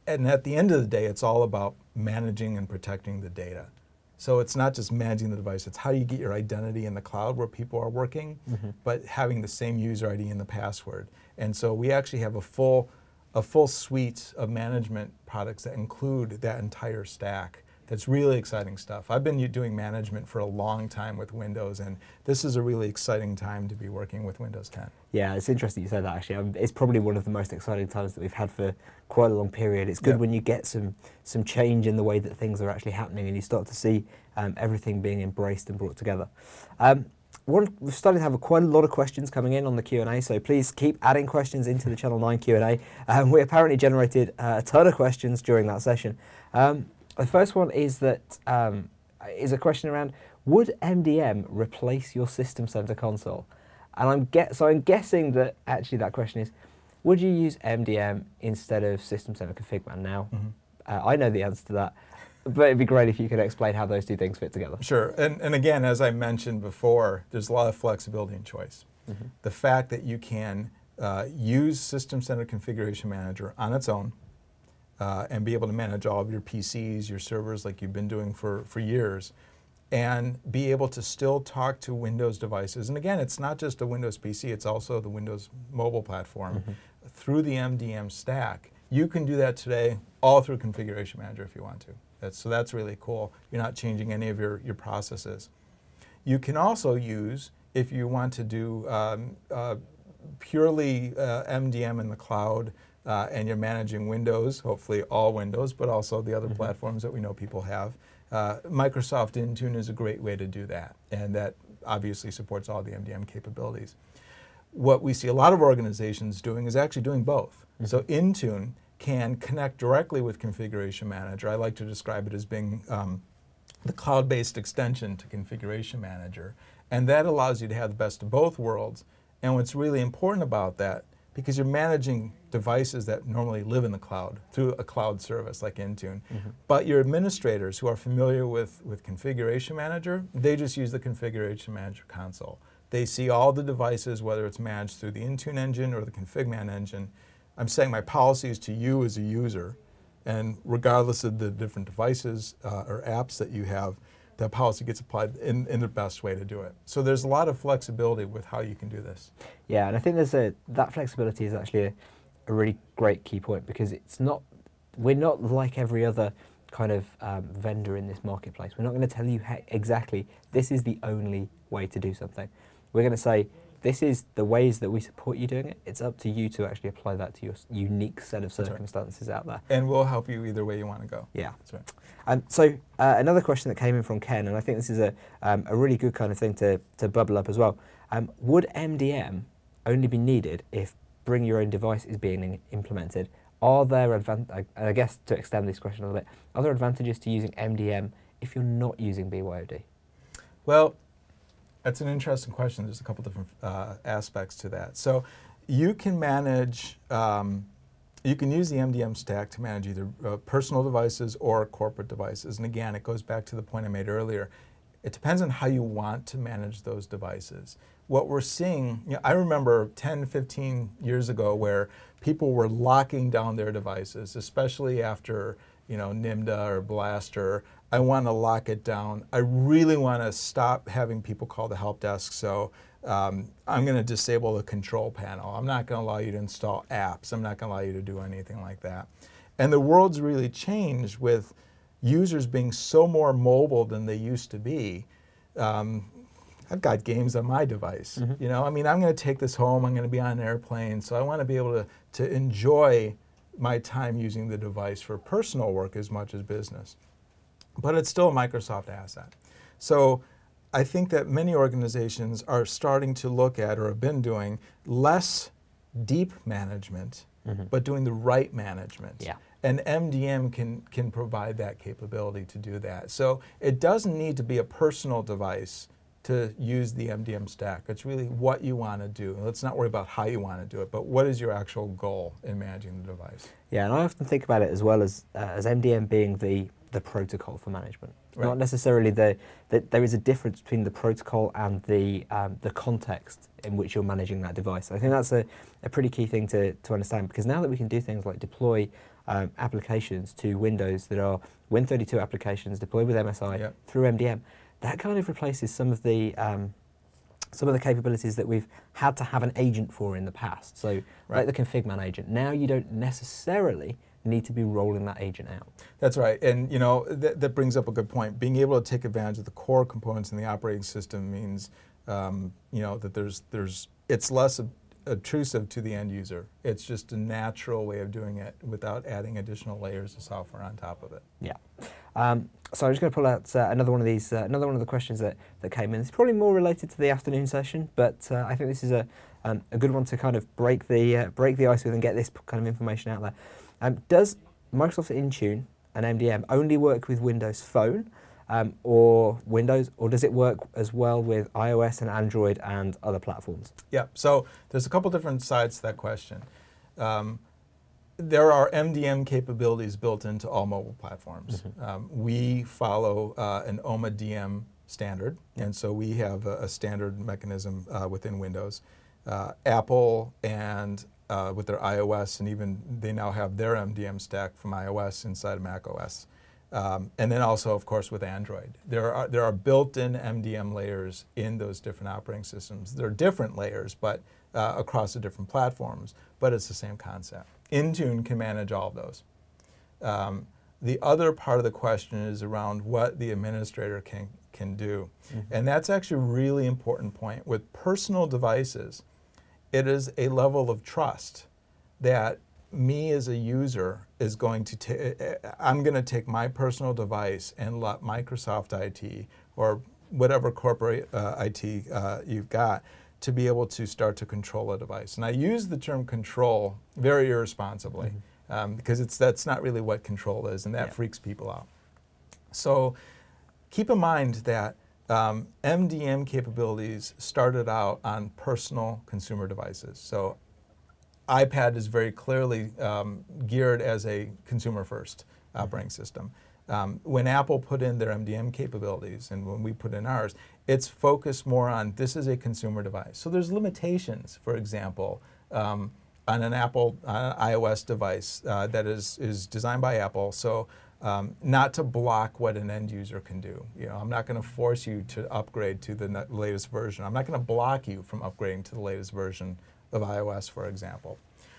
A: and at the end of the day, it's all about managing and protecting the data. So it's not just managing the device, it's how you get your identity in the cloud where people are working, mm-hmm. but having the same user I D and the password. And so we actually have a full, a full suite of management products that include that entire stack. That's really exciting stuff. I've been doing management for a long time with Windows, and this is a really exciting time to be working with Windows ten.
B: Yeah, it's interesting you say that, actually. Um, it's probably one of the most exciting times that we've had for quite a long period. It's good yep. when you get some some change in the way that things are actually happening and you start to see um, everything being embraced and brought together. Um, one, we've started to have a, quite a lot of questions coming in on the Q and A, so please keep adding questions into the Channel nine Q and A. Um, we apparently generated uh, a ton of questions during that session. Um, The first one is that um, is a question around, would M D M replace your System Center console? And I'm get so I'm guessing that actually that question is, would you use M D M instead of System Center Config-Man now? Mm-hmm. uh, I know the answer to that, but it'd be great if you could explain how those two things fit together.
A: Sure, and and again, as I mentioned before, there's a lot of flexibility and choice. Mm-hmm. The fact that you can uh, use System Center Configuration Manager on its own, Uh, and be able to manage all of your P Cs, your servers like you've been doing for, for years, and be able to still talk to Windows devices. And again, it's not just a Windows P C, it's also the Windows mobile platform mm-hmm. through the M D M stack. You can do that today all through Configuration Manager if you want to. That's, so that's really cool. You're not changing any of your, your processes. You can also use, if you want to do um, uh, purely uh, M D M in the cloud, Uh, and you're managing Windows, hopefully all Windows, but also the other mm-hmm. platforms that we know people have. Uh, Microsoft Intune is a great way to do that, and that obviously supports all the M D M capabilities. What we see a lot of organizations doing is actually doing both. Mm-hmm. So Intune can connect directly with Configuration Manager. I like to describe it as being um, the cloud-based extension to Configuration Manager, and that allows you to have the best of both worlds. And what's really important about that, because you're managing devices that normally live in the cloud through a cloud service like Intune. Mm-hmm. But your administrators who are familiar with, with Configuration Manager, they just use the Configuration Manager console. They see all the devices, whether it's managed through the Intune engine or the Config-Man engine. I'm saying my policies to you as a user, and regardless of the different devices uh, or apps that you have, that policy gets applied in, in the best way to do it. So there's a lot of flexibility with how you can do this.
B: Yeah, and I think there's a that flexibility is actually a, a really great key point, because it's not we're not like every other kind of um, vendor in this marketplace. We're not going to tell you how, exactly this is the only way to do something. We're going to say this is the ways that we support you doing it. It's up to you to actually apply that to your unique set of circumstances right. out there.
A: And we'll help you either way you want to go.
B: Yeah.
A: That's right.
B: Um, so uh, another question that came in from Ken, and I think this is a, um, a really good kind of thing to, to bubble up as well. Um, would M D M only be needed if bring your own device is being implemented? Are there, advan- I, I guess to extend this question a little bit, are there advantages to using M D M if you're not using B Y O D?
A: Well, that's an interesting question. There's a couple different uh, aspects to that. So you can manage, um, you can use the M D M stack to manage either uh, personal devices or corporate devices. And again, it goes back to the point I made earlier. It depends on how you want to manage those devices. What we're seeing, you know, I remember ten, fifteen years ago where people were locking down their devices, especially after, you know, Nimda or Blaster. I want to lock it down. I really want to stop having people call the help desk, so um, I'm going to disable the control panel. I'm not going to allow you to install apps. I'm not going to allow you to do anything like that. And the world's really changed with users being so more mobile than they used to be. Um, I've got games on my device. Mm-hmm. You know, I mean, I'm going to take this home. I'm going to be on an airplane, so I want to be able to, to enjoy my time using the device for personal work as much as business. But it's still a Microsoft asset. So I think that many organizations are starting to look at, or have been doing, less deep management, mm-hmm. but doing the right management.
B: Yeah.
A: And M D M can, can provide that capability to do that. So it doesn't need to be a personal device to use the M D M stack. It's really what you want to do. Let's not worry about how you want to do it, but what is your actual goal in managing the device?
B: Yeah, and I often think about it as well as uh, as M D M being the the protocol for management. Right. Not necessarily the, the, there is a difference between the protocol and the um, the context in which you're managing that device. I think that's a, a pretty key thing to, to understand, because now that we can do things like deploy um, applications to Windows that are Win thirty-two applications deployed with M S I
A: Yep.
B: through M D M. That kind of replaces some of the um, some of the capabilities that we've had to have an agent for in the past. So,
A: Right.
B: like the configman agent, now you don't necessarily need to be rolling that agent out.
A: That's right, and you know that, that brings up a good point. Being able to take advantage of the core components in the operating system means, um, you know, that there's there's it's less ob- obtrusive to the end user. It's just a natural way of doing it without adding additional layers of software on top of it.
B: Yeah. Um, so I'm just going to pull out uh, another one of these, uh, another one of the questions that, that came in. It's probably more related to the afternoon session, but uh, I think this is a um, a good one to kind of break the uh, break the ice with and get this kind of information out there. Um, does Microsoft Intune and M D M only work with Windows Phone um, or Windows, or does it work as well with iOS and Android and other platforms?
A: Yeah, so there's a couple different sides to that question. Um, there are M D M capabilities built into all mobile platforms.
B: Mm-hmm.
A: Um, we follow uh, an O M A D M standard,
B: Yeah.
A: and so we have a, a standard mechanism uh, within Windows. Uh, Apple and uh, with their iOS, and even they now have their M D M stack from iOS inside of macOS. Um, and then also, of course, with Android. There are, there are built-in M D M layers in those different operating systems. They're different layers, but uh, across the different platforms, but it's the same concept. Intune can manage all of those. Um, the other part of the question is around what the administrator can, can do. Mm-hmm. And that's actually a really important point. With personal devices, it is a level of trust that me as a user is going to take, I'm going to take my personal device and let Microsoft I T or whatever corporate uh, I T uh, you've got to be able to start to control a device. And I use the term control very irresponsibly mm-hmm. um, because it's that's not really what control is, and that yeah. freaks people out. So keep in mind that um, M D M capabilities started out on personal consumer devices. So iPad is very clearly um, geared as a consumer-first mm-hmm. operating system. Um, when Apple put in their M D M capabilities and when we put in ours, it's focused more on this is a consumer device. So there's limitations, for example, um, on an Apple uh, iOS device uh, that is, is designed by Apple. So um, not to block what an end user can do. You know, I'm not going to force you to upgrade to the latest version. I'm not going to block you from upgrading to the latest version of iOS, for example.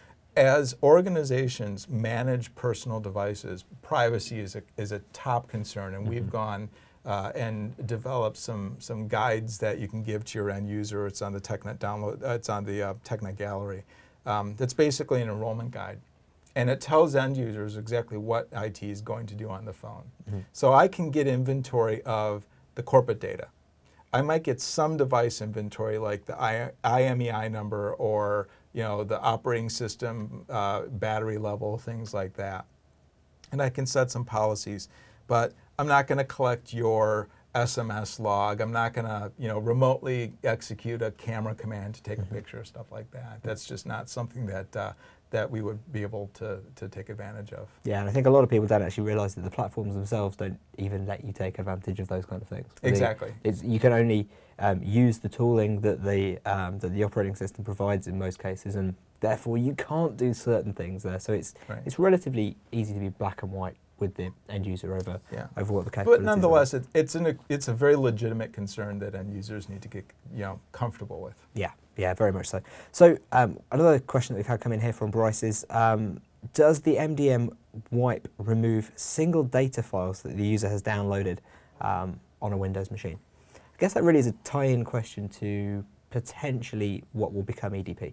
A: As organizations manage personal devices, privacy is a, is a top concern, and mm-hmm. we've gone uh, and developed some some guides that you can give to your end user. It's on the TechNet download. Uh, it's on the uh, TechNet Gallery. Um, that's basically an enrollment guide, and it tells end users exactly what I T is going to do on the phone. Mm-hmm. So I can get inventory of the corporate data. I might get some device inventory like the I M E I number or you know the operating system uh, battery level, things like that. And I can set some policies, but I'm not going to collect your S M S log. I'm not going to you know remotely execute a camera command to take mm-hmm. a picture or stuff like that. That's just not something that uh, that we would be able to, to take advantage of.
B: Yeah, and I think a lot of people don't actually realise that the platforms themselves don't even let you take advantage of those kind of things.
A: Exactly.
B: The, it's, you can only um, use the tooling that the um, that the operating system provides in most cases, and therefore you can't do certain things there. So it's right. it's relatively easy to be black and white with the end user over yeah. over what the capabilities are.
A: But nonetheless, it, it's an it's a very legitimate concern that end users need to get you know comfortable with.
B: Yeah. Yeah, very much so. So um, another question that we've had come in here from Bryce is, um, does the M D M wipe remove single data files that the user has downloaded um, on a Windows machine? I guess that really is a tie-in question to potentially what will become E D P.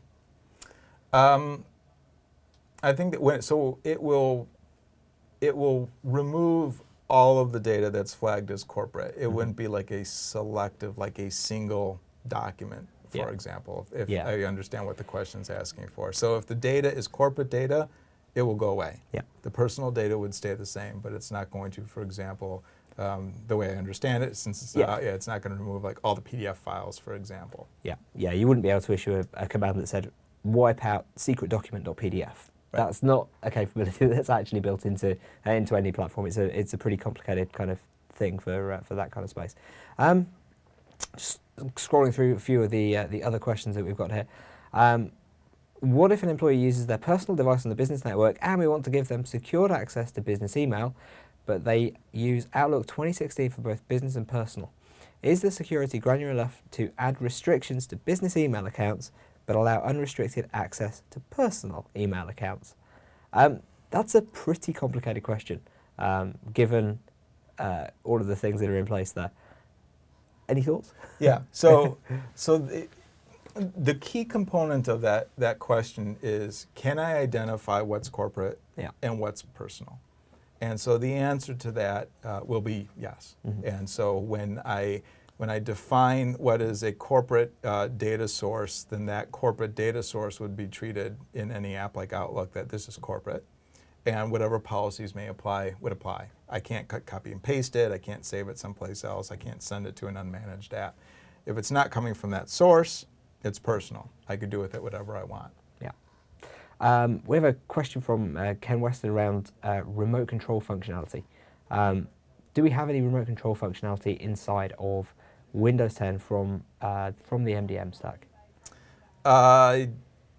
A: Um, I think that when so it will it will remove all of the data that's flagged as corporate. It mm-hmm. wouldn't be like a selective, like a single document. For yeah. example, if
B: yeah.
A: I understand what the question's asking for. So if the data is corporate data, it will go away.
B: Yeah.
A: The personal data would stay the same, but it's not going to, for example, um, the way I understand it, since it's,
B: yeah.
A: uh, yeah, it's not going to remove like all the P D F files, for example.
B: Yeah, yeah, you wouldn't be able to issue a, a command that said wipe out secret document.pdf. Right. That's not a capability that's actually built into uh, into any platform. It's a it's a pretty complicated kind of thing for uh, for that kind of space. Um, just scrolling through a few of the uh, the other questions that we've got here. Um, what if an employee uses their personal device on the business network and we want to give them secured access to business email, but they use Outlook twenty sixteen for both business and personal? Is the security granular enough to add restrictions to business email accounts but allow unrestricted access to personal email accounts? Um, that's a pretty complicated question, um, given uh, all of the things that are in place there. Any thoughts?
A: Yeah. So, so the, the key component of that that question is: can I identify what's corporate
B: Yeah.
A: and what's personal? And so the answer to that uh, will be yes.
B: Mm-hmm.
A: And so when I when I define what is a corporate uh, data source, then that corporate data source would be treated in any app like Outlook that this is corporate, and whatever policies may apply would apply. I can't cut, copy and paste it. I can't save it someplace else. I can't send it to an unmanaged app. If it's not coming from that source, it's personal. I could do with it whatever I want.
B: Yeah. Um, we have a question from uh, Ken Weston around uh, remote control functionality. Um, do we have any remote control functionality inside of Windows ten from uh, from the M D M stack?
A: I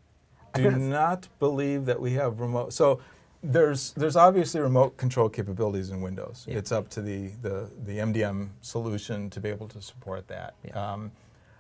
B: I
A: do
B: think that's-
A: not believe that we have remote. So there's there's obviously remote control capabilities in Windows.
B: Yeah.
A: It's up to the, the the M D M solution to be able to support that.
B: Yeah.
A: Um,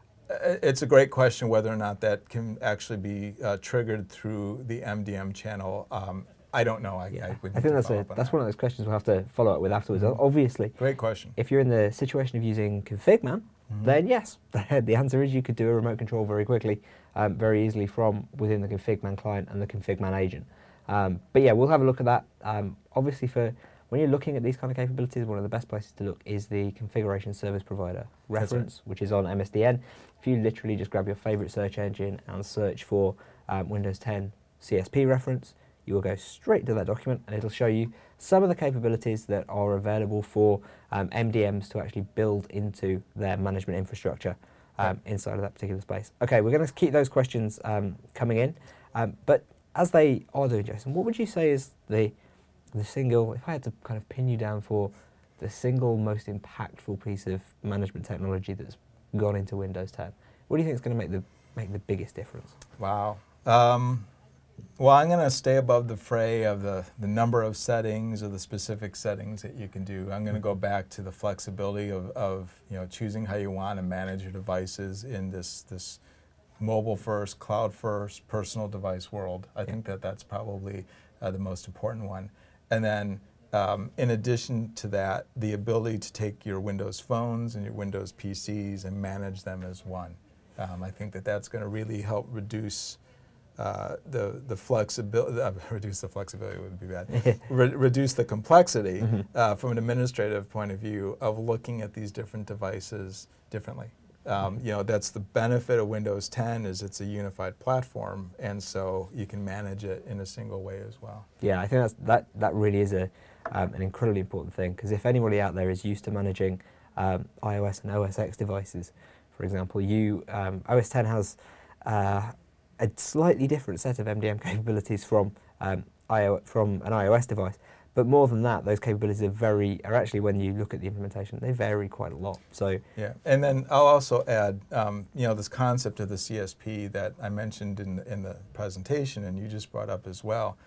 A: i- it's a great question whether or not that can actually be uh, triggered through the M D M channel. Um, I don't know. I,
B: Yeah.
A: I, would
B: I
A: need
B: think
A: to
B: that's
A: follow
B: a,
A: up on
B: that's
A: that.
B: one of those questions we'll have to follow up with afterwards.
A: Mhm.
B: Obviously,
A: Great question.
B: if you're in the situation of using Configman,
A: Mhm.
B: then yes, the answer is you could do a remote control very quickly, um, very easily from within the Configman client and the Configman agent. Um, but yeah, we'll have a look at that. Um, obviously, for when you're looking at these kind of capabilities, one of the best places to look is the Configuration Service Provider reference, which is on M S D N. If you literally just grab your favorite search engine and search for um, Windows ten C S P reference, you will go straight to that document and it'll show you some of the capabilities that are available for um, M D Ms to actually build into their management infrastructure um, inside of that particular space. Okay, we're going to keep those questions um, coming in, um, but as they are doing, Jason, what would you say is the the single, if I had to kind of pin you down for the single most impactful piece of management technology that's gone into Windows ten, what do you think is going to make the make the biggest difference?
A: Wow. Um, well, I'm going to stay above the fray of the, the number of settings or the specific settings that you can do. I'm going to go back to the flexibility of, of you know choosing how you want to manage your devices in this this mobile first, cloud first, personal device world. I think that that's probably uh, the most important one. And then um, in addition to that, the ability to take your Windows phones and your Windows P Cs and manage them as one. Um, I think that that's going to really help reduce uh, the the flexibility. Uh, reduce the flexibility would be bad. Re- reduce the complexity
B: Mm-hmm.
A: uh, from an administrative point of view of looking at these different devices differently. Um, you know, that's the benefit of Windows ten is it's a unified platform, and so you can manage it in a single way as well.
B: Yeah, I think that's, that that really is a um, an incredibly important thing, because if anybody out there is used to managing um, iOS and O S X devices, for example, you um, O S ten has uh, a slightly different set of M D M capabilities from um, iO- from an iOS device. But more than that, those capabilities are very, are actually, when you look at the implementation, they vary quite a lot. So
A: Yeah, and then I'll also add, um, you know, this concept of the C S P that I mentioned in the, in the presentation, and you just brought up as well.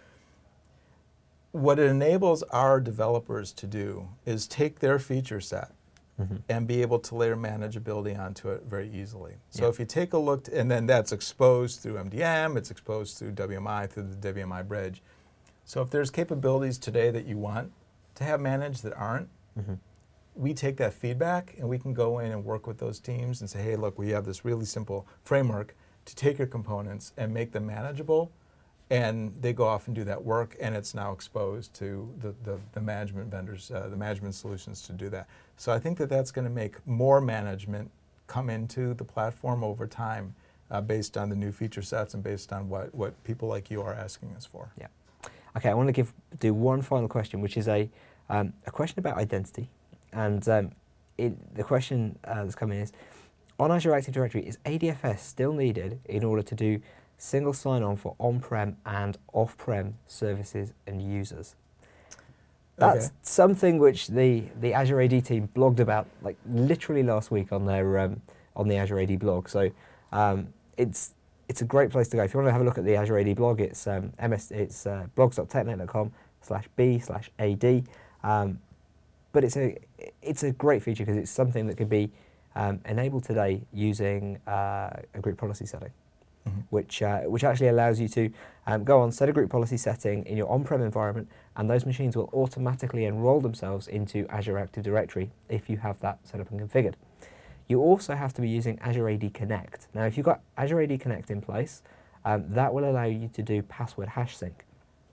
A: What it enables our developers to do is take their feature set
B: mm-hmm.
A: and be able to layer manageability onto it very easily. So
B: Yeah.
A: if you take a look, t- and then that's exposed through M D M, it's exposed through W M I, through the W M I bridge. So if there's capabilities today that you want to have managed that aren't,
B: mm-hmm.
A: we take that feedback and we can go in and work with those teams and say, hey, look, we have this really simple framework to take your components and make them manageable. And they go off and do that work, and it's now exposed to the, the, the management vendors, uh, the management solutions to do that. So I think that that's going to make more management come into the platform over time uh, based on the new feature sets and based on what, what people like you are asking us for.
B: Yeah. Okay, I want to give do one final question, which is a um, a question about identity, and um, it, the question uh, that's coming is: on Azure Active Directory, is A D F S still needed in order to do single sign-on for on-prem and off-prem services and users? That's
A: Okay.
B: something which the the Azure A D team blogged about, like literally last week on their um, on the Azure A D blog. So um, it's it's a great place to go. If you want to have a look at the Azure A D blog, it's um, ms it's uh, blogs.technet.com slash b slash ad. Um, but it's a it's a great feature because it's something that could be um, enabled today using uh, a group policy setting, mm-hmm. which uh, which actually allows you to um, go on, set a group policy setting in your on-prem environment, and those machines will automatically enroll themselves into Azure Active Directory if you have that set up and configured. You also have to be using Azure A D Connect. Now, if you've got Azure A D Connect in place, um, that will allow you to do password hash sync.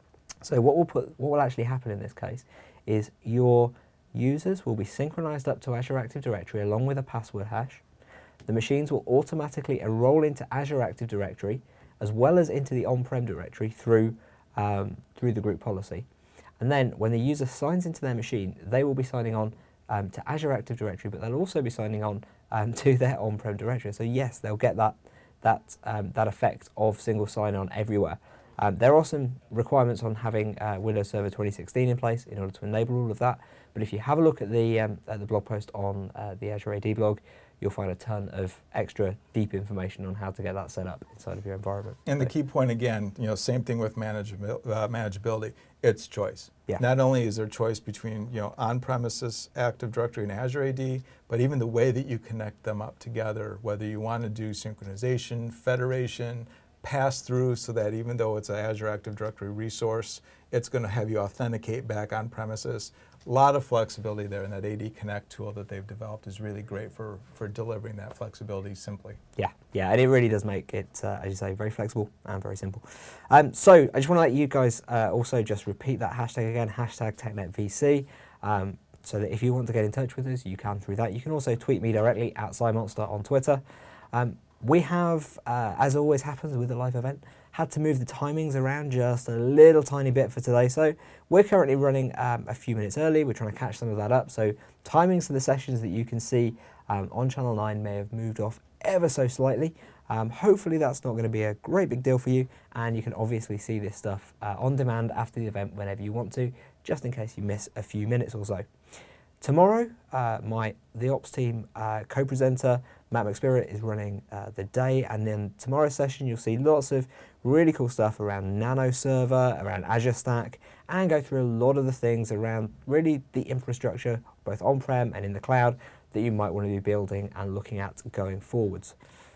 B: So what will put, what will actually happen in this case is your users will be synchronized up to Azure Active Directory along with a password hash. The machines will automatically enroll into Azure Active Directory as well as into the on-prem directory through, um, through the group policy. And then when the user signs into their machine, they will be signing on um, to Azure Active Directory, but they'll also be signing on um, to their on-prem directory. So yes, they'll get that, that, um, that effect of single sign-on everywhere. Um, there are some requirements on having uh, Windows Server twenty sixteen in place in order to enable all of that. But if you have a look at the, um, at the blog post on uh, the Azure A D blog, you'll find a ton of extra deep information on how to get that set up inside of your environment.
A: And the key point again, you know, same thing with manageabil- uh, manageability. It's choice.
B: Yeah.
A: Not only is there choice between, you know, on-premises Active Directory and Azure A D, but even the way that you connect them up together, whether you want to do synchronization, federation, pass through, so that even though it's an Azure Active Directory resource, it's going to have you authenticate back on premises. A lot of flexibility there, and that A D Connect tool that they've developed is really great for, for delivering that flexibility simply.
B: Yeah, yeah, and it really does make it, uh, as you say, very flexible and very simple. Um, so I just want to let you guys uh, also just repeat that hashtag again, hashtag TechNetVC, um, so that if you want to get in touch with us, you can through that. You can also tweet me directly at SciMonster on Twitter. Um, we have, uh, as always happens with a live event, had to move the timings around just a little tiny bit for today. So we're currently running um, a few minutes early. We're trying to catch some of that up. So timings for the sessions that you can see um, on Channel nine may have moved off ever so slightly. Um, hopefully that's not going to be a great big deal for you, and you can obviously see this stuff uh, on demand after the event whenever you want to, just in case you miss a few minutes or so. Tomorrow, uh, my the Ops team uh, co-presenter, Matt McSpirit, is running uh, the day, and in tomorrow's session you'll see lots of really cool stuff around Nano Server, around Azure Stack, and go through a lot of the things around really the infrastructure, both on-prem and in the cloud, that you might want to be building and looking at going forwards.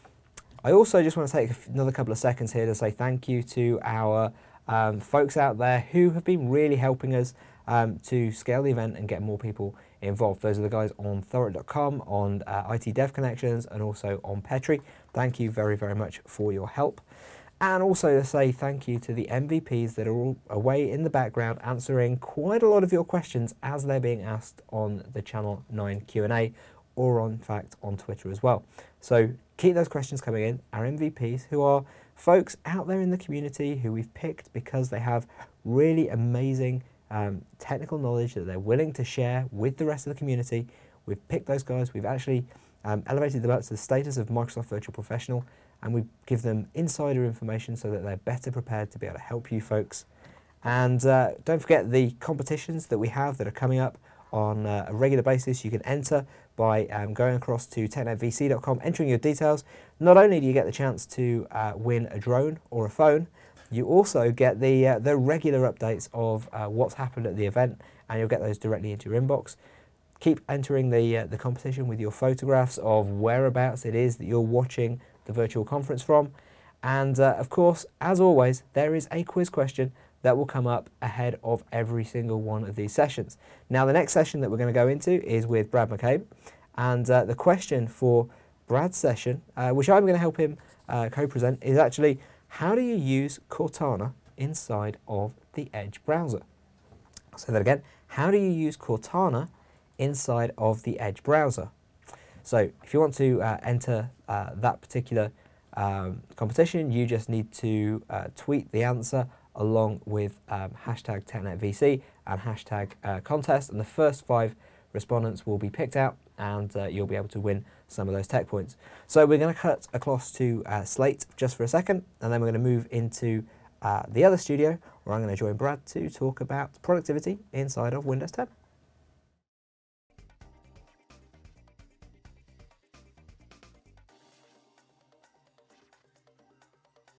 B: I also just want to take another couple of seconds here to say thank you to our um, folks out there who have been really helping us um, to scale the event and get more people involved. Those are the guys on Thorough dot com, on uh, I T Dev Connections, and also on Petri. Thank you very, very much for your help. And also to say thank you to the M V Ps that are all away in the background answering quite a lot of your questions as they're being asked on the Channel nine Q and A, or on, in fact on Twitter as well. So keep those questions coming in. Our M V Ps, who are folks out there in the community who we've picked because they have really amazing um, technical knowledge that they're willing to share with the rest of the community. We've picked those guys. We've actually um, elevated them up to the status of Microsoft Virtual Professional, and we give them insider information so that they're better prepared to be able to help you folks. And uh, don't forget the competitions that we have that are coming up on uh, a regular basis. You can enter by um, going across to technet V C dot com, entering your details. Not only do you get the chance to uh, win a drone or a phone, you also get the, uh, the regular updates of uh, what's happened at the event, and you'll get those directly into your inbox. Keep entering the, uh, the competition with your photographs of whereabouts it is that you're watching the virtual conference from. And uh, of course, as always, there is a quiz question that will come up ahead of every single one of these sessions. Now, the next session that we're going to go into is with Brad McCabe, and uh, the question for Brad's session, uh, which I'm going to help him uh, co-present, is actually, how do you use Cortana inside of the Edge browser? I'll say that again. How do you use Cortana inside of the Edge browser? So if you want to uh, enter uh, that particular um, competition, you just need to uh, tweet the answer along with um, hashtag TechNetVC and hashtag uh, contest, and the first five respondents will be picked out, and uh, you'll be able to win some of those tech points. So we're going to cut across to uh, Slate just for a second, and then we're going to move into uh, the other studio, where I'm going to join Brad to talk about productivity inside of Windows ten.